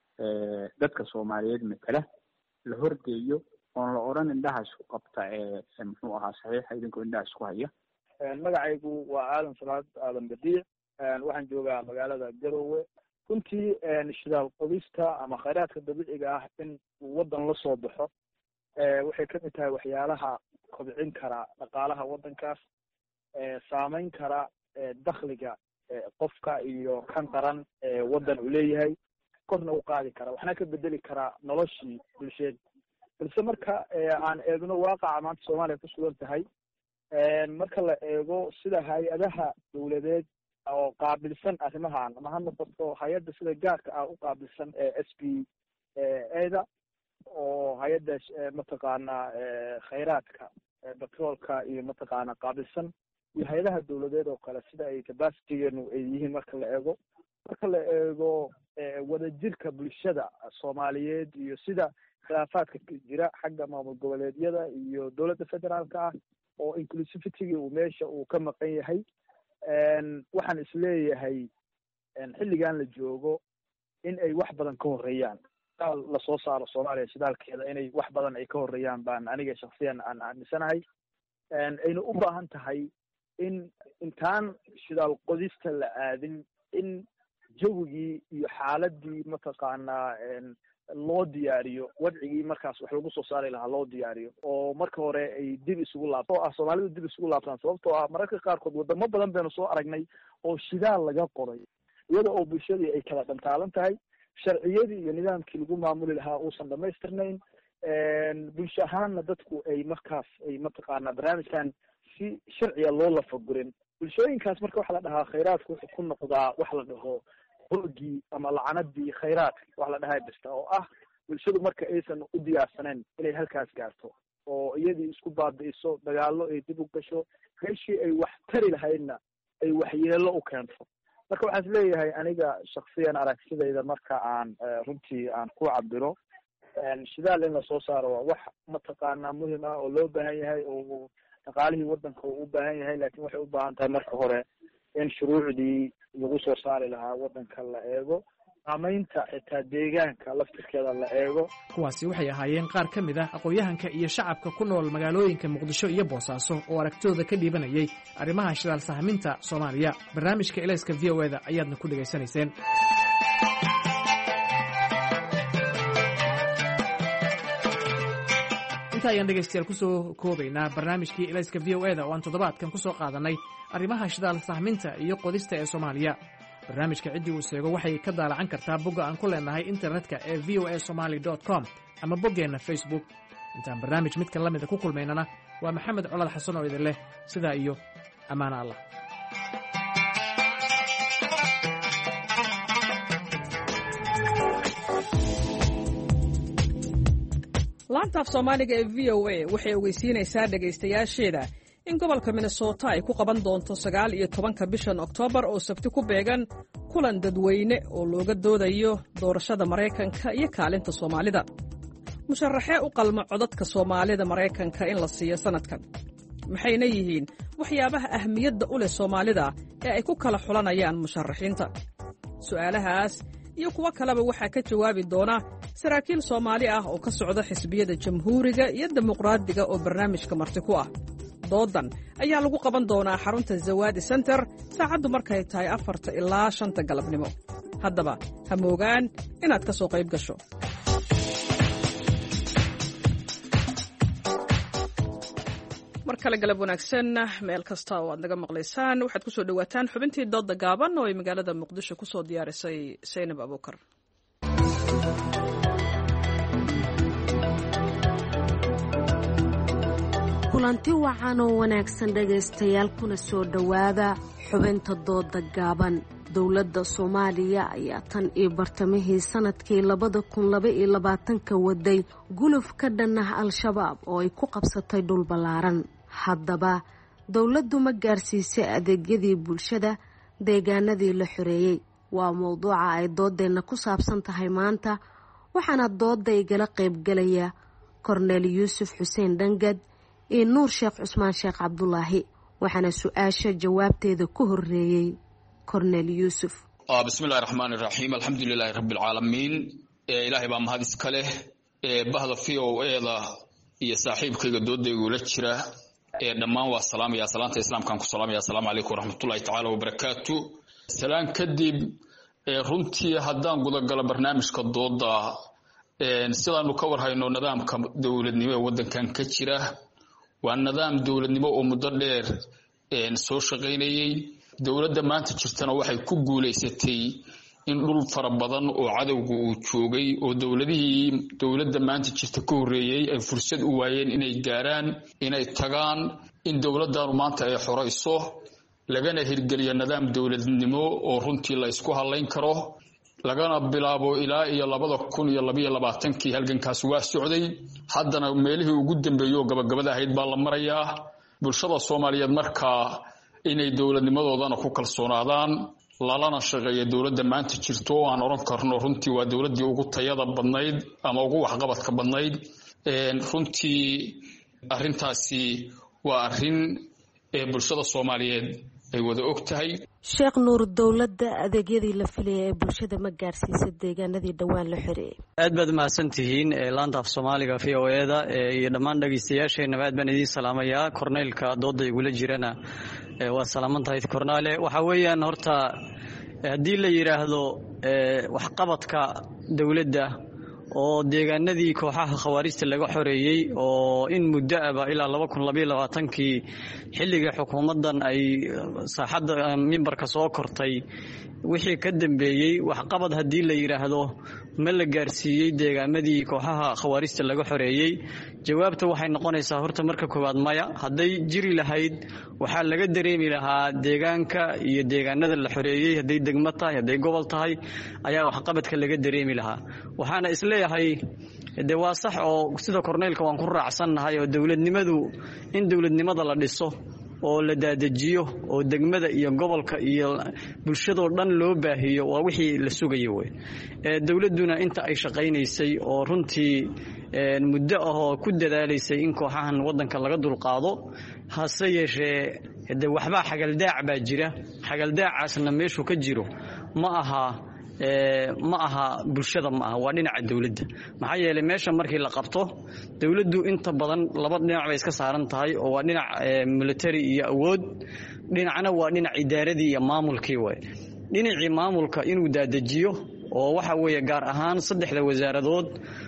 dadka Soomaaliyeed matala la horgeeyo oon la odhan indhaha isku qabta ee muxuu ahaa saxiixa idinkoo indhaha isku haya magacaygu waa aadan salaad aadan badiic waxaan joogaa magaalada Garowe runtii shidaal qodista ama kheyraadka dabiiciga ah in wadan la soo baxo waxay ka mid tahay waxyaalaha kobcin kara dhaqaalaha wadankaas saameyn kara dakhliga qofka iyo kan qaran wadan uu leeyahay korna u qaadi kara waxna ka bedeli kara noloshii bulsheed balse marka aan eegno waaqaca maanta Soomaaliya ku sugan tahay marka la eego sida hay-adaha dowladeed oo qaabilsan arrimahan ama ha noqoto hay-adda sida gaarka ah u qaabilsan S P A-da oo hay-adda mataqaanaa kheyraadka batroolka iyo mataqaanaa qaabilsan iyo hay-adaha dowladeed oo kale sida ay capacitygeenu ay yihiin marka la eego marka la eego wadajirka bulshada Soomaaliyeed iyo sida khilaafaadka jira xagga maamul goboleedyada iyo dowladda federaalka ah oo inclusivity uu meesha uu ka maqan yahay waxaan isleeyahay xilligan la joogo in ay wax badan ka horeeyaan la soo saaro Soomaaliya shidaalkeeda inay wax badan ay ka horeeyaan baan aniga shakhsiyan aan aaminsanahay ayna u baahan tahay in intaan shidaal qodista la aadin in jawigii iyo xaaladii mataqaanaa loo diyaariyo wadcigii markaas wax lagu soo saari lahaa loo diyaariyo oo marka hore ay dib isugu laabto oo ah Soomaalidu dib isugu laabtaan sababtoo ah mararka qaarkood wadamo badan baynu soo aragnay oo shidaal laga qoray iyada oo bulshadii ay kala dhantaalan tahay sharciyadii iyo nidaamkii lagu maamuli lahaa uusan dhamaystirnayn bulsho ahaanna dadku ay markaas ay mataqaanaa barnaamijkan si sharciya loo lafagurin bulshooyinkaas marka waxa la dhahaa kheyraadku wuxuu ku noqdaa wax la dhaho hoogii ama lacanadii kheyraadka wax la dhahaa jirta oo ah bulshadu marka aysan u diyaarsaneyn inay halkaas gaarto oo iyadii isku baabi'iso dagaallo ay dib u gasho meeshii ay wax tari lahaydna ay waxyeelo u keento marka waxaan is leeyahay aniga shaksiyan aragtidayda marka aan runtii aan ku cabiro shidaal in lasoo saaro waa wax mataqaanaa muhim ah oo loo baahan yahay oo dhaqaalihii wadanka uu u baahan yahay laakiin waxay u baahan tahay marka hore in shuruucdii lagu soo saari lahaa wadanka la eego saamaynta xitaa deegaanka laftirkeeda la eego. kuwaasi waxay ahaayeen qaar ka mid ah aqoon-yahanka iyo shacabka ku nool magaalooyinka muqdisho iyo boosaaso oo aragtidooda ka dhiibanayay arrimaha shidaal sahminta soomaaliya. barnaamijka elayska v o eda ayaadna ku dhegaysanayseen. inta ayaan dhegaystayaal ku soo koobaynaa barnaamijkii elayska v o eda oo aan toddobaadkan ku soo qaadanay arrimaha shidaal sahminta iyo qodista ee soomaaliya. barnaamijka ciddii uu sheego waxay ka daalacan kartaa bogga aan ku leenahay internetka ee v o a somaly dot com ama boggeenna facebook. intaan barnaamij midkan la mida ku kulmaynana waa maxamed colad xasan oo idin leh sidaa iyo ammaano allah. laanta af soomaaliga ee v o a waxay ogeysiinaysaa dhegaystayaasheeda in gobolka minnesota ay ku qaban doonto sagaal iyo tobanka bishan oktoobar oo sabti ku beegan kulan dadweyne oo looga doodayo doorashada maraykanka iyo kaalinta soomaalida. musharaxee u qalma codadka soomaalida maraykanka in la siiyo sannadkan maxayna yihiin waxyaabaha ahmiyadda u leh soomaalida ee ay ku kala xulanayaan musharaxiinta? su'aalahaas iyo kuwo kaleba waxaa ka jawaabi doona saraakiil soomaali ah oo ka socda xisbiyada jamhuuriga iyo dimuqraadiga oo barnaamijka marti ku ah. doodan ayaa lagu qaban doonaa xarunta zawaadi center saacaddu markay tahay afarta ilaa shanta galabnimo. haddaba ha moogaan inaad ka soo qayb gasho. mar kale galab wanaagsan meel kasta oo aad naga maqlaysaan. waxaad ku soo dhowaataan xubintii dooda gaaban oo ay magaalada muqdisho ku soo diyaarisay saynab abuukar. kulanti wacan oo wanaagsan dhegaystayaal kuna soo dhowaada xubinta dooda gaaban. dowladda soomaaliya ayaa tan iyo bartamihii sanadkii labada kun laba iyo labaatanka waday guluf ka dhan ah al-shabaab oo ay ku qabsatay dhul ballaaran. haddaba dowladdu ma gaarsiisay adeegyadii bulshada deegaanadii la xoreeyey? waa mowduuca ay doodeenna ku saabsan tahay maanta, waxaana dooda igala qaybgalaya korneel yuusuf xuseen dhangad iyo nuur sheekh cusmaan sheekh cabdulaahi. waxaana su-aasha jawaabteeda ku horeeyey korneel yuusuf. bismillahi raxmaani raxiim, alxamdulilaahi rabbilcaalamiin. ilaahay baa mahad iska leh. bahda v o eda iyo saaxiibkayga doodaygula jira dhammaan waa salaamaya salaanta islaamkaan ku salaamaya. asalaamu calaykum waraxmatullahi tacaala wabarakaatu. salaan kadib runtii haddaan gudagalo barnaamijka dooda, sidaanu ka warhayno nidaamka dowladnimo ee wadankan ka jira waa nidaam dowladnimo oo muddo dheer soo shaqaynayay. dowladda maanta jirtana waxay ku guulaysatay in dhul fara badan oo cadowga uu joogay oo dowladihii dowladda maanta jirta ka horreeyey ay fursad u waayeen inay gaaraan, inay tagaan, in dowladdanu maanta ay xorayso, lagana hirgeliyo nidaam dowladnimo oo runtii la isku halayn karo. lagana bilaabo ilaa iyo labada kun iyo labaiyo labaatankii halgankaas waa socday. haddana meelihii ugu dambeeyey oo gabagabada ahayd baa la marayaa. bulshada soomaaliyeed markaa inay dowladnimadoodana ku kalsoonaadaan, lalana shaqeeya dowladda maanta jirto oo aan oran karno runtii waa dowladdii ugu tayada badnayd ama ugu waxqabadka badnayd. runtii arrintaasi waa arrin ee bulshada soomaaliyeed ay wada og tahay. sheekh nuur, dowladda adeegyadii la filaya ee bulshada ma gaarsiisa deegaanadii dhowaan la xoreeyey? aad baad mahadsan tihiin laanta af soomaaliga v o eda iyo dhammaan dhagaystayaasheenaba aad baan idiin salaamayaa. korneylka dooda igula jirana waa salaaman tahay kornaale. waxaa weeyaan horta haddii la yidhaahdo waxqabadka dowladda oo deegaanadii kooxaha khawaarijta laga xoreeyey oo in muddo aba ilaa laba kun labaiyo labaatankii xilliga xukuumaddan ay saaxadda mimbarka soo kortay wixii ka dambeeyey waxqabad haddii la yidhaahdo ma la gaarsiiyey deegaamadii kooxaha khawaarijta laga xoreeyey? jawaabta waxay noqonaysaa horta marka koowaad maya. hadday jiri lahayd waxaa laga dareemi lahaa deegaanka iyo deegaanada la xoreeyey, hadday degmo tahay, hadday gobol tahay, ayaa waxqabadka laga dareemi lahaa. waxaana isleeyahay de waa sax oo sida korneylka waan ku raacsannahay oo dowladnimadu in dowladnimada la dhiso oo la daadajiyo oo degmada iyo gobolka iyo bulshadoo dhan loo baahiyo waa wixii la sugayo wey. dowladduna inta ay shaqaynaysay oo runtii muddo ahoo ku dadaalaysay in kooxahan waddanka laga dulqaado, hase yeeshee de waxbaa xagaldaac baa jira. xagaldaacaasna meeshuu ka jiro ma aha ma aha bulshada ma aha waa dhinaca dowladda maxaa yeelay meesha markii la qabto dowladdu inta badan laba dhinac bay iska saaran tahay oo waa dhinac military iyo awood dhinacna waa dhinac idaaradii iyo maamulkii way dhinacii maamulka inuu daadajiyo oo waxa weeye gaar ahaan saddexda wasaaradood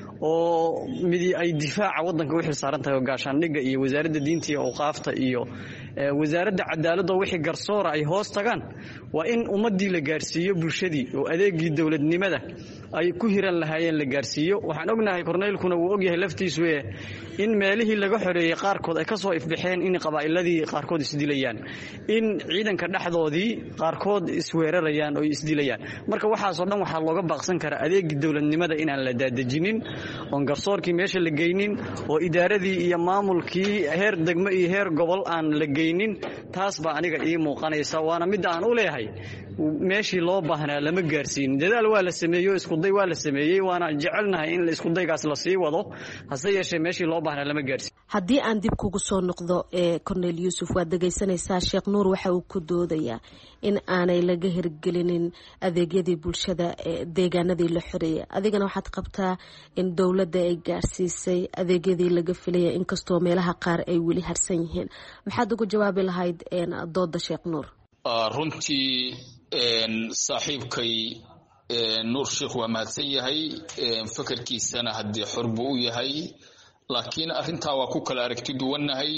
oo midi ay difaaca wadanka u xil saaran tahay gaashaandhigga iyo wasaaradda diinta iyo awqaafta iyo wasaaradda cadaaladda wixii garsoor ay hoos tagaan waa in ummadii la gaarsiiyo bulshadii oo adeegii dowladnimada ay ku hiran lahaayeen la gaarsiiyo waxaan ognahay korneylkuna uu ogyahay laftiisu in meelihii laga xoreeyay qaarkood ay ka soo ifbixeen in qabaa'iladii qaarkood isdilayaan in ciidanka dhexdoodii qaarkood isweerarayaan oo isdilayaan marka waxaasoo dhan waxaa looga baaqsan karaa adeegii dowladnimada inaan la daadejinin oon garsoorkii meesha la geynin oo idaaradii iyo maamulkii heer degmo iyo heer gobol aan la geynin taas baa aniga ii muuqanaysa waana midda aan u leeyahay meeshii loo baahnaa lama gaarsiinin dadaal waa la sameeyo iskuday waa la sameeyey waana jecelnahay in iskudaygaas la sii wado hase yeeshee meeshii loo baahnaa lama gaarsiin haddii aan dib kugu soo noqdo ee cornel yuusuf waad dhegaysanaysaa sheekh nuur waxa uu ku doodayaa in aanay laga hirgelinin adeegyadii bulshada ee deegaanadii la xoreeyay adigana waxaad qabtaa in dowladda ay gaarsiisay adeegyadii laga filaya inkastoo meelaha qaar ay weli harsan yihiin maxaad ugu jawaabi lahayd dooda sheekh nuur runtii saaxiibkay nuur sheekh waa mahadsan yahay fakarkiisana haddii xor buu u yahay laakiin arrintaa waa ku kala aragti duwannahay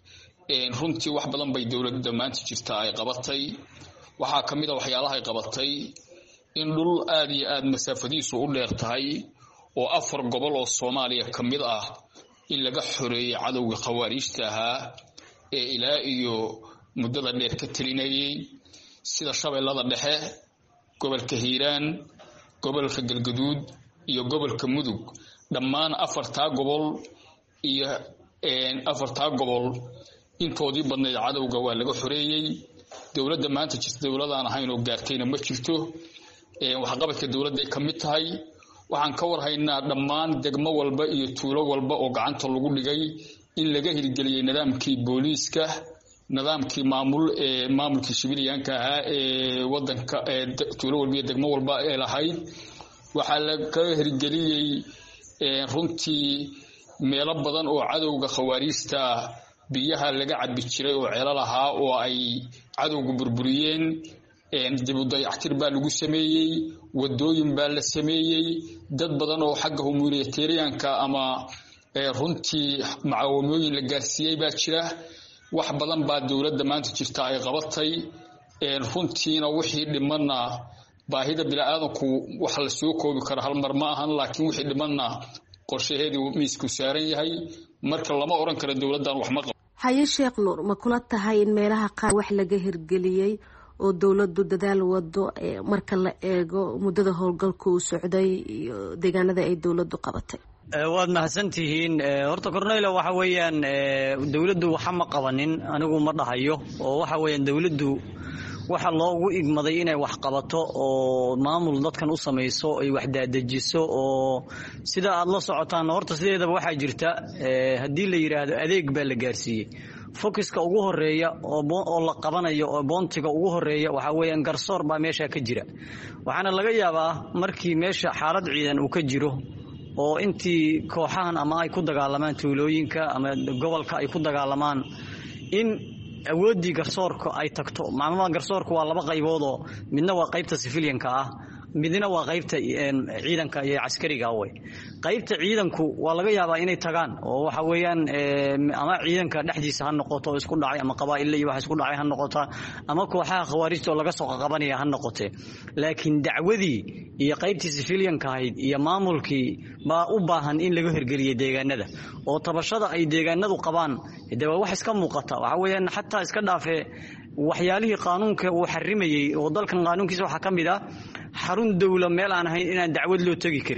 runtii wax badan bay dowladda maanta jirtaa ay qabatay waxaa ka mid a waxyaalaha ay qabatay in dhul aad iyo aad masaafadiisu u dheer tahay oo afar gobol oo soomaaliya ka mid ah in laga xoreeyey cadowga khawaariijta ahaa ee ilaa iyo muddada dheer ka telinayay sida shabeellada dhexe gobolka hiiraan gobolka galgaduud iyo gobolka mudug dhammaan afartaa gobol iyo afartaa gobol intoodii badnayd cadowga waa laga xoreeyey dowladda maanta jirta dowladaan ahayn oo gaartayna ma jirto waxqabadka dowladday ka mid tahay waxaan ka warhaynaa dhammaan degmo walba iyo tuulo walba oo gacanta lagu dhigay in laga hirgeliyey nidaamkii booliiska nidaamkii maamul ee maamulkii sibiliyaanka ahaa ee wadanka tuulo walba iyo degmo walba ee lahayd waxaa laga hirgeliyey runtii meelo badan oo cadowga khawaariijta biyaha laga cabi jiray oo ceelo lahaa oo ay cadowga burburiyeen dib u dayactir baa lagu sameeyey wadooyin baa la sameeyey dad badan oo xagga humanitarianka ama runtii macaawimooyin la gaarsiiyey baa jira wax badan baa dowladda maanta jirta ay qabatay runtiina wixii dhimanna baahida bini'aadanku wax la soo koobi karo hal mar ma ahan laakiin wixii dhimanna qorshaheedii miisku saaran yahay marka lama oran karo dowladdan wax ma qabo haye sheekh nuur ma kula tahay in meelaha qaar wax laga hirgeliyey oo dowladdu dadaal wado marka la eego muddada howlgalka uu socday iyo deegaanada ay dowladdu qabatay waad mahadsantihiin horta corneylo waxa weeyaan dowladdu waxa ma qabanin anigu ma dhahayo oo waxa weeyaan dowladdu waxa loogu igmaday inay wax qabato oo maamul dadkan u samayso ay wax daadajiso oo sida aad la socotaan horta sideedaba waxaa jirta haddii la yidhaahdo adeeg baa la gaarsiiyey focuska ugu horeeya oo la qabanayo oo boontiga ugu horeeya waxa weeyaan garsoor baa meesha ka jira waxaana laga yaabaa markii meesha xaalad ciidan uu ka jiro oo intii kooxahan ama ay ku dagaalamaan tuulooyinka ama gobolka ay ku dagaalamaan in awoodii garsoorka ay tagto maamulada garsoorka waa laba qaybood oo midna waa qaybta civilianka ah midna waa qaybta ciidanka iyo askariga way qaybta ciidanku waa laga yaabaa inay tagaan oo waxa weeyaan ama ciidanka dhexdiisa ha noqoto isku dhacay ama qabaa'il iyo wax isku dhacay ha noqoto ama kooxaha khawaarijta oo laga soo qabanaya ha noqote laakiin dacwadii iyo qaybtii civilianka ahayd iyo maamulkii baa u baahan in laga hirgeliyo deegaanada oo tabashada ay deegaanadu qabaan daba wax iska muuqata waxa weeyaan xataa iska dhaafee waxyaalihii qaanuunka uu xarimayay oo dalkan qaanuunkiisa waxa kamid ah xarun dawla meel aan ahayn inaan dacwad loo tagi karin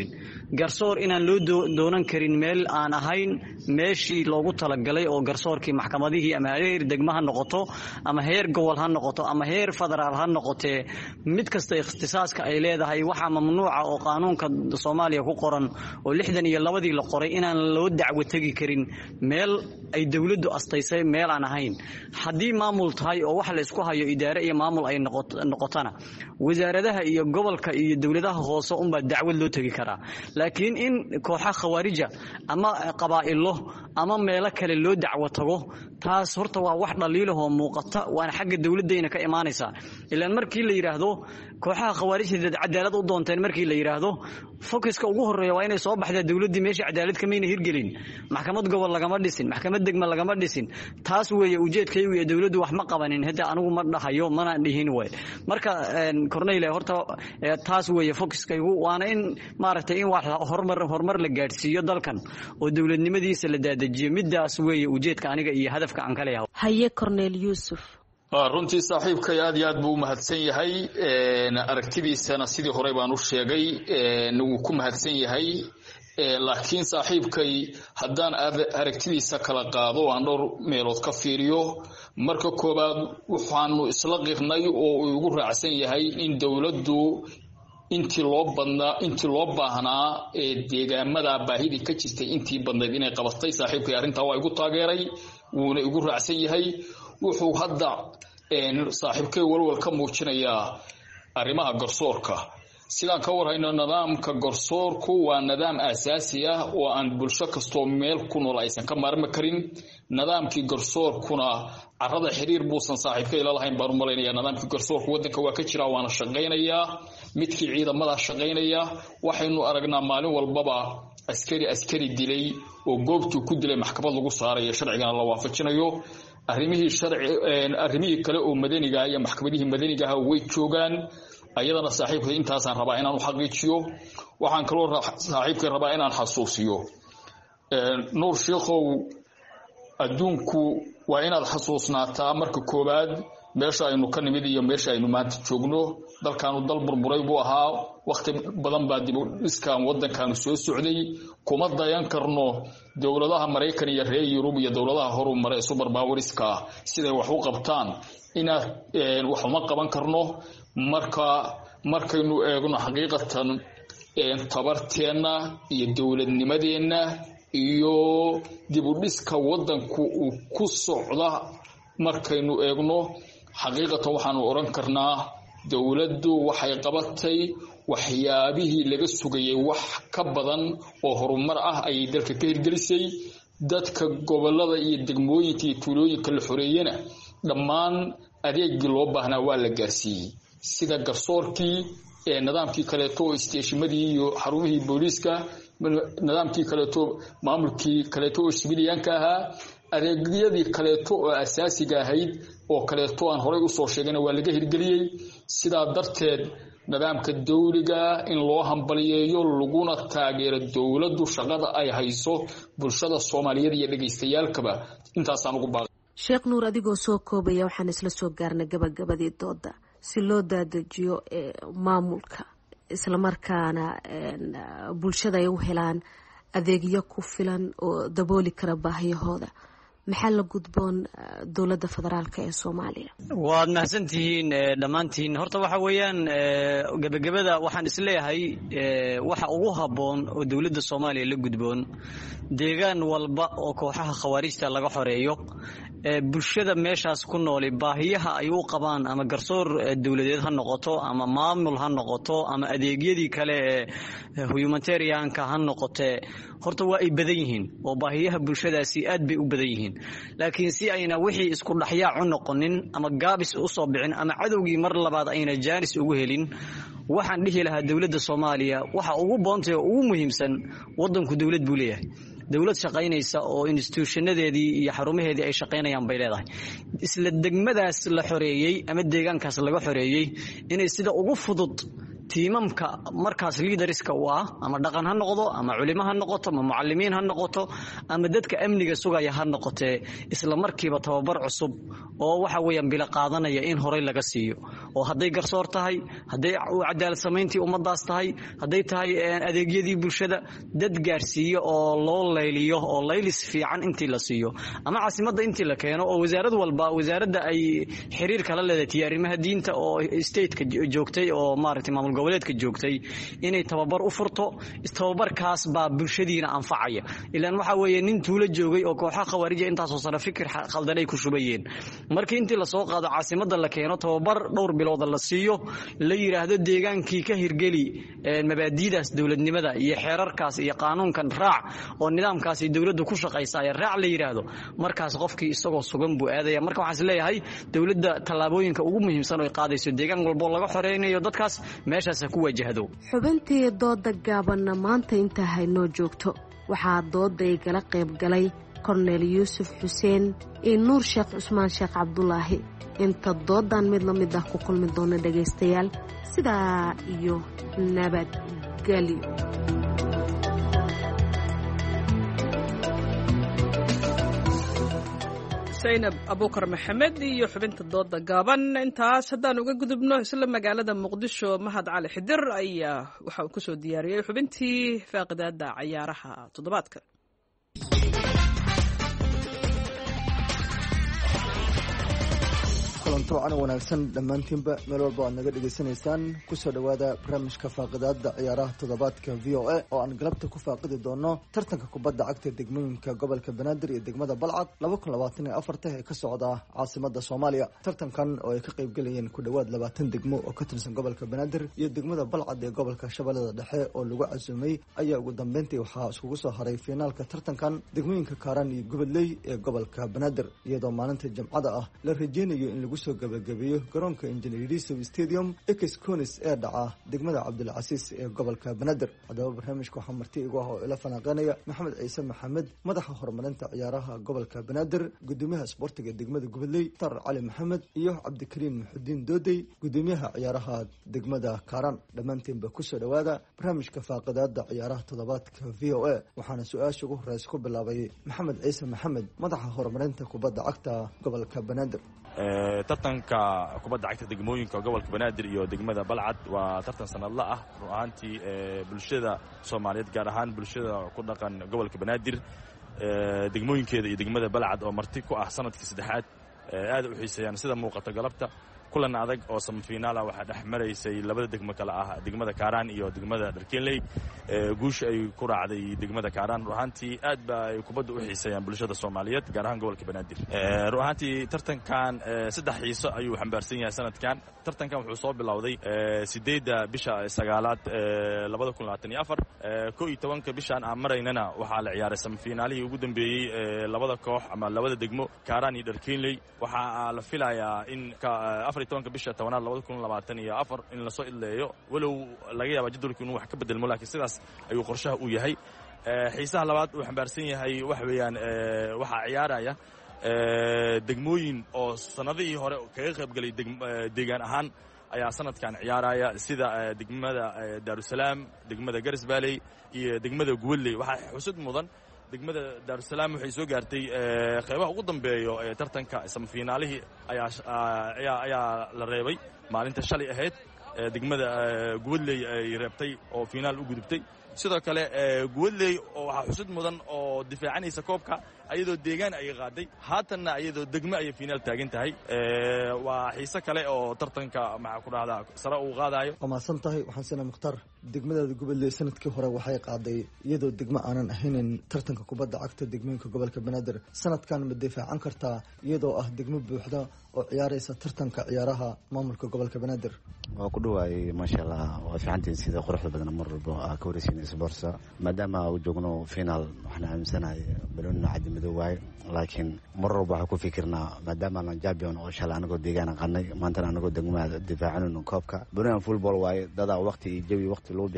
garsoor inaan loo doonan karin meel aan ahayn meeshii loogu talagalay oo garsoorkii maxkamadihii ama heer degmo ha noqoto ama heer gobol ha noqoto ama heer federaal ha noqotee mid kasta ikhtisaaska ay leedahay waxaa mamnuuca oo qaanuunka Soomaaliya ku qoran oo lixdan iyo labadii la qoray inaan loo dacwo tagi karin meel ay dawladdu astaysay meel aan ahayn haddii maamul tahay oo wax la isku hayo idaare iyo maamul ay noqotana wasaaradaha iyo gobolka iyo dawladaha hoose unbaa dacwad loo tagi karaa laakiin in kooxaha khawaarija ama qabaa'ilo ama meelo kale loo dacwo tago taas horta waa wax dhaliilahoo muuqata waana xagga dawladdeena ka imaanaysaa ilaan markii la yiraahdo kooxaha khawaarijda cadaalad u doonteen markii la yiraahdo focuska ugu horeeya waa inay soo baxdaa dawladda meesha cadaalad kamayna hirgelin maxkamad gobol lagama dhisin maxkamad degmo lagama dhisin taas weeye ujeedkaygu iyo dawladdu wax ma qabanin hadda anigu ma dhahayo mana dhihin way marka Corneille horta taas weeye focuskaygu waana in maaragtay in wax horumar horumar la gaarsiiyo dalkan oo dawladnimadiisa la daadajiyo midaas weeye ujeedka aniga iyo hadafka aan ka leeyahay haye Corneille Yusuf runtii saaxiibkay aad iyo aad buu u mahadsan yahay aragtidiisana sidii hore baan u sheegay wuu ku mahadsan yahay laakiin saaxiibkay haddaan aragtidiisa kala qaado aan dhowr meelood ka fiiriyo marka koobaad waxaanu isla qirnay oo uu ugu raacsan yahay in dawladdu intii loo badnaa intii loo baahnaa ee deegaamada baahidii ka jirtay intii badnayd inay qabatay saaxiibkay arrintaa waa igu taageeray wuuna igu raacsan yahay wuxuu hadda saaxiibkay walwal ka muujinayaa arrimaha garsoorka sidaan ka warhayno nidaamka garsoorku waa nidaam aasaasi ah oo aan bulsho kastoo meel ku nool aysan ka maarmi karin nidaamkii garsoorkuna carrada xiriir buusan saaxiibkay la lahayn baan u malaynayaa nidaamkii garsoorku waddanka waa ka jiraa waana shaqaynayaa midkii ciidamada shaqaynaya waxaynu aragnaa maalin walbaba askari askari dilay oo goobtuu ku dilay maxkamad lagu saarayo sharcigana la waafajinayo arrimihii sharci arrimihii kale oo madaniga iyo maxkamadihii madaniga ah way joogaan ayadana saaxiibkay intaasaan rabaa inaan u xaqiijiyo waxaan kaloo saaxiibkay rabaa inaan xasuusiyo nuur sheekhow adduunku waa inaad xasuusnaataa marka koowaad meesha aynu ka nimid iyo meesha aynu maanta joogno dalkaanu dal burburay buu ahaa waqti badan baa dib u dhiskan waddankaanu soo socday kuma dayan karno dowladaha Mareykan iyo reer Yurub iyo dowladaha horumaray super powers-ka siday wax u qabtaan inaad wax uma qaban karno marka markaynu eegno xaqiiqatan tabarteena iyo dowladnimadeena iyo dib u dhiska waddanku uu ku socda markaynu eegno xaqiiqatan waxaanu oran karnaa dawladdu waxay qabatay waxyaabihii laga sugayay wax ka badan oo horumar ah ay dalka ka hirgelisay dadka gobolada iyo degmooyinka iyo tuulooyinka la xoreeyana dhammaan adeegii loo baahnaa waa la gaarsiiyey sida garsoorkii ee nidaamkii kaleeto oo isteeshimadii iyo xarumihii booliiska nidaamkii kaleeto maamulkii kaleeto oo civilianka ahaa adeegyadii kaleeto oo asaasiga ahayd oo kaleeto aan horey u soo sheegana waa laga hirgeliyey sidaa darteed nidaamka dawliga in loo hambaliyeeyo laguna taageero dawladdu shaqada ay hayso bulshada Soomaaliyeed iyo dhageystayaalkaba intaasaan ugu baaqay Sheekh Nuur adigoo soo koobaya waxaan isla soo gaarnay gabagabadii dooda si loo daadajiyo maamulka isla markaana bulshada ay u helaan adeegyo ku filan oo dabooli kara baahiyahooda maxaa la gudboon dowladda federaalka ee Soomaaliya waad mahadsantihiin dhamaantiin horta waxa weeyaan gabagabada waxaan isleeyahay waxa ugu haboon oo dowladda Soomaaliya la gudboon deegaan walba oo kooxaha khawaarijta laga xoreeyo bulshada meeshaas ku nool baahiyaha ay u qabaan ama garsoor dawladeed ha noqoto ama maamul ha noqoto ama adeegyadii kale ee humanitarianka ha noqote horta waa ay badan yihiin oo baahiyaha bulshadaasi aad bay u badan yihiin laakiin si ayna wixii isku dhaxyaac u noqonin ama gaabis u soo bixin ama cadowgii mar labaad ayna jaanis ugu helin waxaan dhihi lahaa dawladda Soomaaliya waxa ugu boontay oo ugu muhiimsan wadanku dawlad buu leeyahay dawlad shaqaynaysa oo institutionadeedii iyo xarumaheedii ay shaqaynayaan bay leedahay isla degmadaas la xoreeyay ama deegaankaas laga xoreeyay inay sida ugu fudud T tiimamka markaas liidariska u ah ama dhaqan ha noqdo ama culimo ha noqoto ama mucalimiin ha noqoto ama dadka amniga sugaya ha noqotee isla markiiba tababar cusub oo waxa weeyaan bila qaadanaya in horey laga siiyo oo hadday garsoor tahay hadday cadaalad samayntii ummadaas tahay hadday tahay adeegyadii bulshada dad gaarsiiyo oo loo layliyo oo laylis fiican intii la siiyo ama caasimadda intii la keeno oo wasaarad walba wasaaradda ay xiriir kala leedahay arrimaha diinta oo stateka joogtay oo maaragtay maamul goboleedka joogtay inay tababar u furto tababarkaas baa bulshadiina anfacaya ilaan waxa weeye nin tuulo joogay oo kooxaha khawaarija intaasoo sano fikir khaldan ay ku shubayeen markii intii lasoo qaado caasimadda la keeno tababar dhowr bilooda la siiyo la yidhaahdo deegaankii ka hirgeli mabaadiidaas dowladnimada iyo xeerarkaas iyo qaanuunkan raac oo nidaamkaasi dowladdu ku shaqaysaya raac la yidhaahdo markaas qofkii isagoo sugan buu aadaya marka waxaan isleeyahay dowladda tallaabooyinka ugu muhiimsan oo ay qaadayso deegaan walbo laga xoreynayo dadkaas meeshaas ku wajahdo xubintii dooda gaabanna maanta inta haynoo joogto waxaa dooda ay gala qayb galay korneel yuusuf xuseen iyo nuur sheekh cusmaan sheekh cabdulaahi inta doodan mid la mid ah ku kulmi doona dhagaystayaal sidaa iyo nabadgelyo zaynab abuukar maxamed iyo xubinta dooda gaaban intaas haddaan uga gudubno isla magaalada muqdisho mahad cali xidir ayaa waxa uu kusoo diyaariyey xubintii faaqidaada cayaaraha toddobaadka kulanto wacan wanaagsan dhammaantiinba meel walba aad naga dhegaysanaysaan kusoo dhowaada barnaamijka faaqidaada ciyaaraha toddobaadka v o a oo aan galabta ku faaqidi doono tartanka kubadda cagta degmooyinka gobolka banaadir iyo degmada balcad laba kun labaatan iyo afarta ee ka socda caasimada soomaaliya tartankan oo ay ka qayb galayeen ku dhowaad labaatan degmo oo ka tirsan gobolka banaadir iyo degmada balcad ee gobolka shabeellada dhexe oo lagu casumay ayaa ugu dambeyntii waxaa iskugu soo haray fiinaalka tartankan degmooyinka kaaraan iyo gubadley ee gobolka banaadir iyadoo maalinta jimcada ah la rajeynayo in lagu soo gabagabeeyo garoonka injineeriso stadium exconis ee dhaca degmada cabdilcasiis ee gobolka banaadir haddaba barnaamijka waxaa marti igu ah oo ila falanqeynaya maxamed ciise maxamed madaxa horumarinta ciyaaraha gobolka banaadir gudoomiyaha isboortiga degmada gubadley tar cali maxamed iyo cabdikariin maxudiin doodey gudoomiyaha ciyaaraha degmada kaaraan dhammaantiinba kusoo dhowaada barnaamijka faaqidaada ciyaaraha toddobaadka v o a waxaana su-aasha ugu horeysa ku bilaabay maxamed ciise maxamed madaxa horumarinta kubadda cagta gobolka banaadir tartanka kubadda cagta degmooyinka gobolka banaadir iyo degmada balcad waa tartan sanadla ah run ahaantii bulshada soomaaliyeed gaar ahaan bulshada ku dhaqan gobolka banaadir degmooyinkeeda iyo degmada balcad oo marti ku ah sanadkii saddexaad aad u xiiseeyaan sida muuqata galabta kulan adag oo samafiinaala waxaa dhex maraysay labada degmo kale ah degmada kaaraan iyo degmada dharkeenley guusha ay ku raacday degmada kaaraan run ahaantii aad ba ay kubadda u xiiseeyaan bulshada soomaaliyeed gaar ahaan gobolka banaadir run ahaantii tartankan saddex xiiso ayuu xambaarsan yahay sanadkan tartankan wuxuu soo bilowday sideedda bisha sagaalaad labada kun labaatan iyo afar ko iyo tobanka bishaan aan maraynana waxaa la ciyaaray samafiinaalihii ugu dambeeyey labada koox ama labada degmo kaaraan iyo dharkeenley waxaa la filayaa in afar iyo tobanka bisha tobanaad labada kun labaatan iyo afar in lasoo idleeyo walow laga yaaba jadwalku inuu wax ka bedelmo laakiin sidaas ayuu qorshaha u yahay xiisaha labaad uu xambaarsan yahay wax weeyaan waxaa ciyaaraya degmooyin oo sanadihii hore kaga qaybgelay deegaan ahaan ayaa sanadkan ciyaaraya sida degmada daarusalaam degmada garis baaley iyo degmada guwadley waxaa xusud mudan degmada daarusalaam waxay soo gaartay qeybaha ugu dambeeyo ee tartanka samafiinaalihii ayaa ayaa la reebay maalinta shalay ahayd degmada guwadley ay reebtay oo fiinaal u gudubtay sidoo kale guwadley oo waxaa xusud mudan oo difaacanaysa koobka ayadoo deegaan ay qaaday haatanna ayadoo degmo ayay fiinaal taagan tahay waa xiise kale oo tartanka maxaa ku dhahdaa sare uu qaadayo waa mahadsan tahay waxaan sina mukhtaar degmadaada gubadley sanadkii hore waxay qaaday iyadoo degmo aanan ahaynin tartanka kubadda cagta degmooyinka gobolka banaadir sanadkan ma difaacan kartaa iyadoo ah degmo buuxda oo ciyaaraysa tartanka ciyaaraha maamulka gobolka banaadir waa ku dhawaayey maasha allah waa fiicantiin sida quruxda badan mar walba aa ka wareysiin sportsa maadaama u joogno finaal waxaan aaminsanahay baloonina caddi madow waaye laakiin mar walba waxaan ku fikirnaa maadaama aan champion oo shalay anagoo deegaan qadnay maantana anagoo degmada difaacanayno koobka baloonian football waaye dadaa waqti iyo jawi waqti loo bixiyey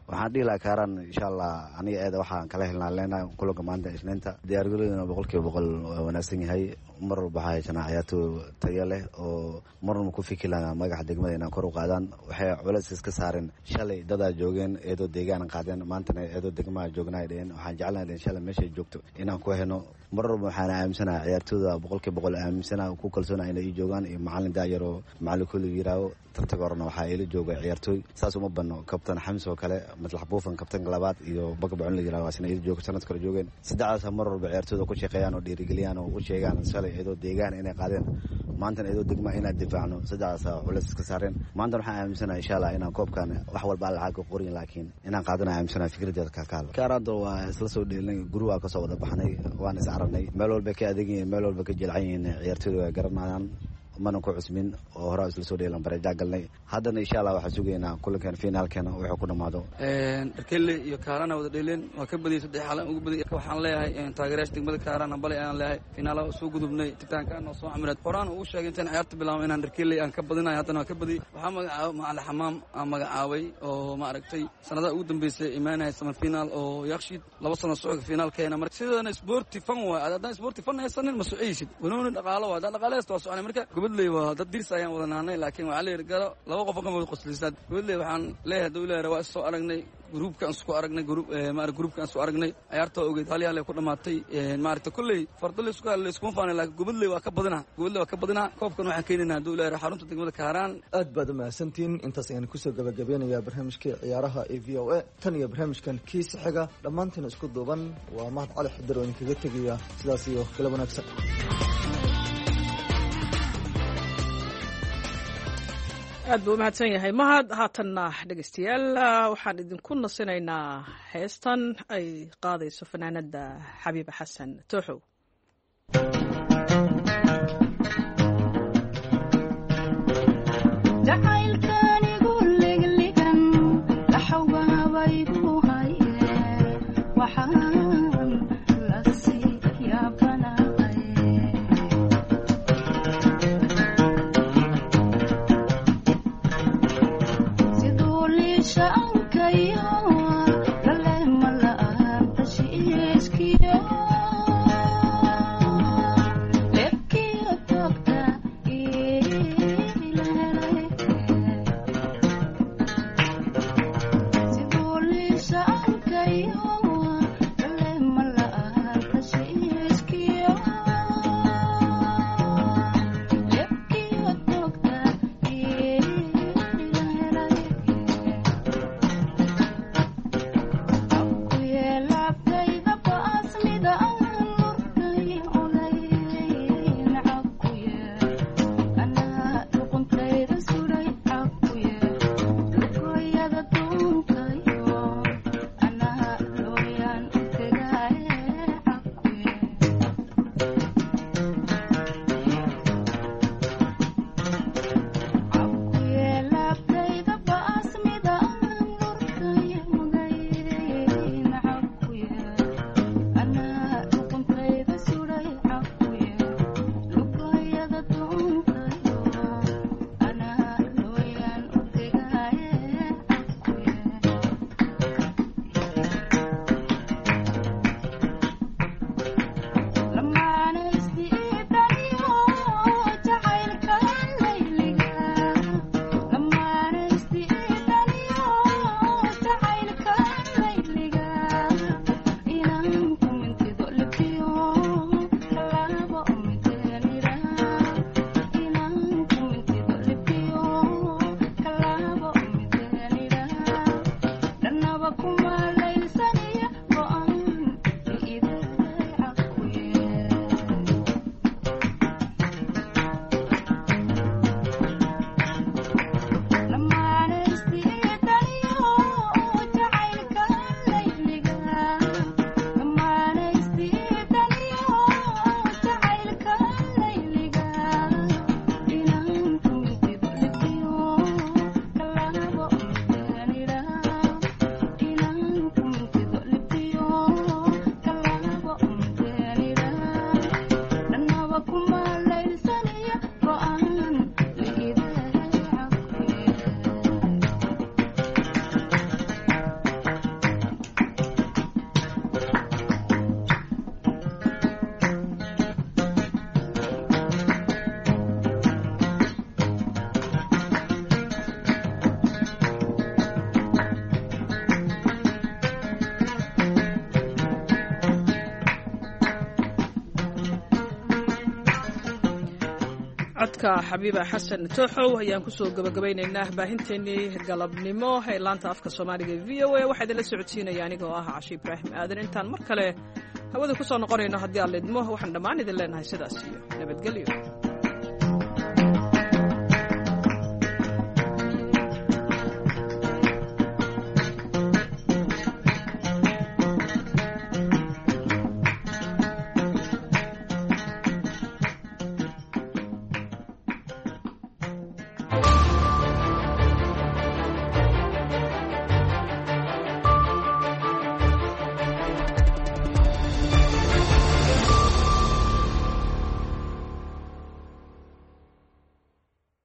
waxaan dhihi lahaa kaaraan insha allah aniga eeda waxaan kala helnaa leenahay kulanka maanta isniinta diyaargarooduna boqolkiiba boqol wanaagsan yahay mar walba waxaa haysanaa ciyaartooy tayo leh oo marnaba ku fikir lahaa magaxa degmada inaan kor u qaadaan waxay culays iska saareen shalay dadaa joogeen eedoo deegaan qaadeen maantana eedoo degmaha joognaa dheen waxaan jeclaan dheen shalay meeshay joogto inaan ku heno mar walba waxaan aaminsanaha ciyaartooyda boqolkiiba boqol aaminsanaha ku kalsoona inay ii joogaan iyo macalin daayar oo macalin kulli yiraaho tartanka horena waxaa ila jooga ciyaartooy saas uma banno kabtan xamis oo kale matlax buufan kabtanka labaad iyo bagabacon la yiraaho asina ila jooga sanad kale joogeen saddexdaas mar walba ciyaartooyda ku shaqeeyaan oo dhiirigeliyaan oo u sheegaan shalay eedoo deegaan inay qaadeen maantana eedoo degma inaan difaacno saddexdaas culays iska saareen maantana waxaan aaminsanaha insha allah inaan koobkan wax walba lacag ka qorin laakiin inaan qaadana aaminsanaha fikradeeda ka kaalo kaaraado waa isla soo dheelnay guri waa kasoo wada baxnay waan is aragnay meel walba ka adeeg yihiin meel walba ka jilcan yihiin ciyaartooyda way garanayaan mana ku cusmin oo hore isla soo dheelan bareeja galnay haddana insha allah waxaan sugaynaa kulankan finaalkeena wuxuu ku dhamaado dharkelle iyo kaarana wada dheeleen waa ka badiyay saddex xalan ugu badiyay waxaan leeyahay taageerayaasha degmada kaarana bale aan leeyahay finaalaha soo gudubnay titaankaan oo soo camireed horaan uu sheegay intaan ciyaarta bilaabay inaan dharkelle aan ka badinayo haddana waa ka badiyay waxaa magacaabay macali xamaam aan magacaabay oo ma aragtay sanadaha ugu dambeysay imaanaya samar finaal oo yakshiid laba sano socodka finaalkeena marka sidana sporti fan waay haddaan sporti fan haysanin ma sociysid wanooni dhaqaalo waa haddaan dhaqaale haysta waa soconay marka gobadley waa dad dirs ayaan wada nahanay laakiin waxaa leeyahay garo laba qof ka wada qoslisaad gobadley waxaan leeyahay dawladda waa soo aragnay gruubka aan isku aragnay gruub maar gruubka aan soo aragnay ciyaarta ogeyd hal yaal ay ku dhamaatay maarta kulay fardal isku hal isku faanay laakiin gobadley waa ka badina gobadley waa ka badina koobkan waxaan keenaynaa dawladda xarunta degmada Kaaraan aad baad u mahadsantiin intaas ayaan ku soo gabagabeynayaa barnaamijka ciyaaraha ee V O A tan iyo barnaamijkan kiisa xiga dhamaantiin isku duuban waa Mahad Cali Xidar oo kaga tagaya sidaas iyo kala wanaagsan aad buu mahadsan yahay mahad haatanna dhegeystayaal waxaan idinku nasinaynaa heestan ay qaadayso fanaanada xabiiba xasan tooxow Sidoo liisha ankayo codka xabiiba xasan tooxow ayaan kusoo gabagabaynaynaa baahinteenii galabnimo ee laanta afka soomaaliga v o a waxaa idinla socodsiinaya anigoo ah cashi ibraahim aadan intaan mar kale hawada kusoo noqonayno haddii aan lidmo waxaan dhammaan idin leenahay sidaas iyo nabadgelyo.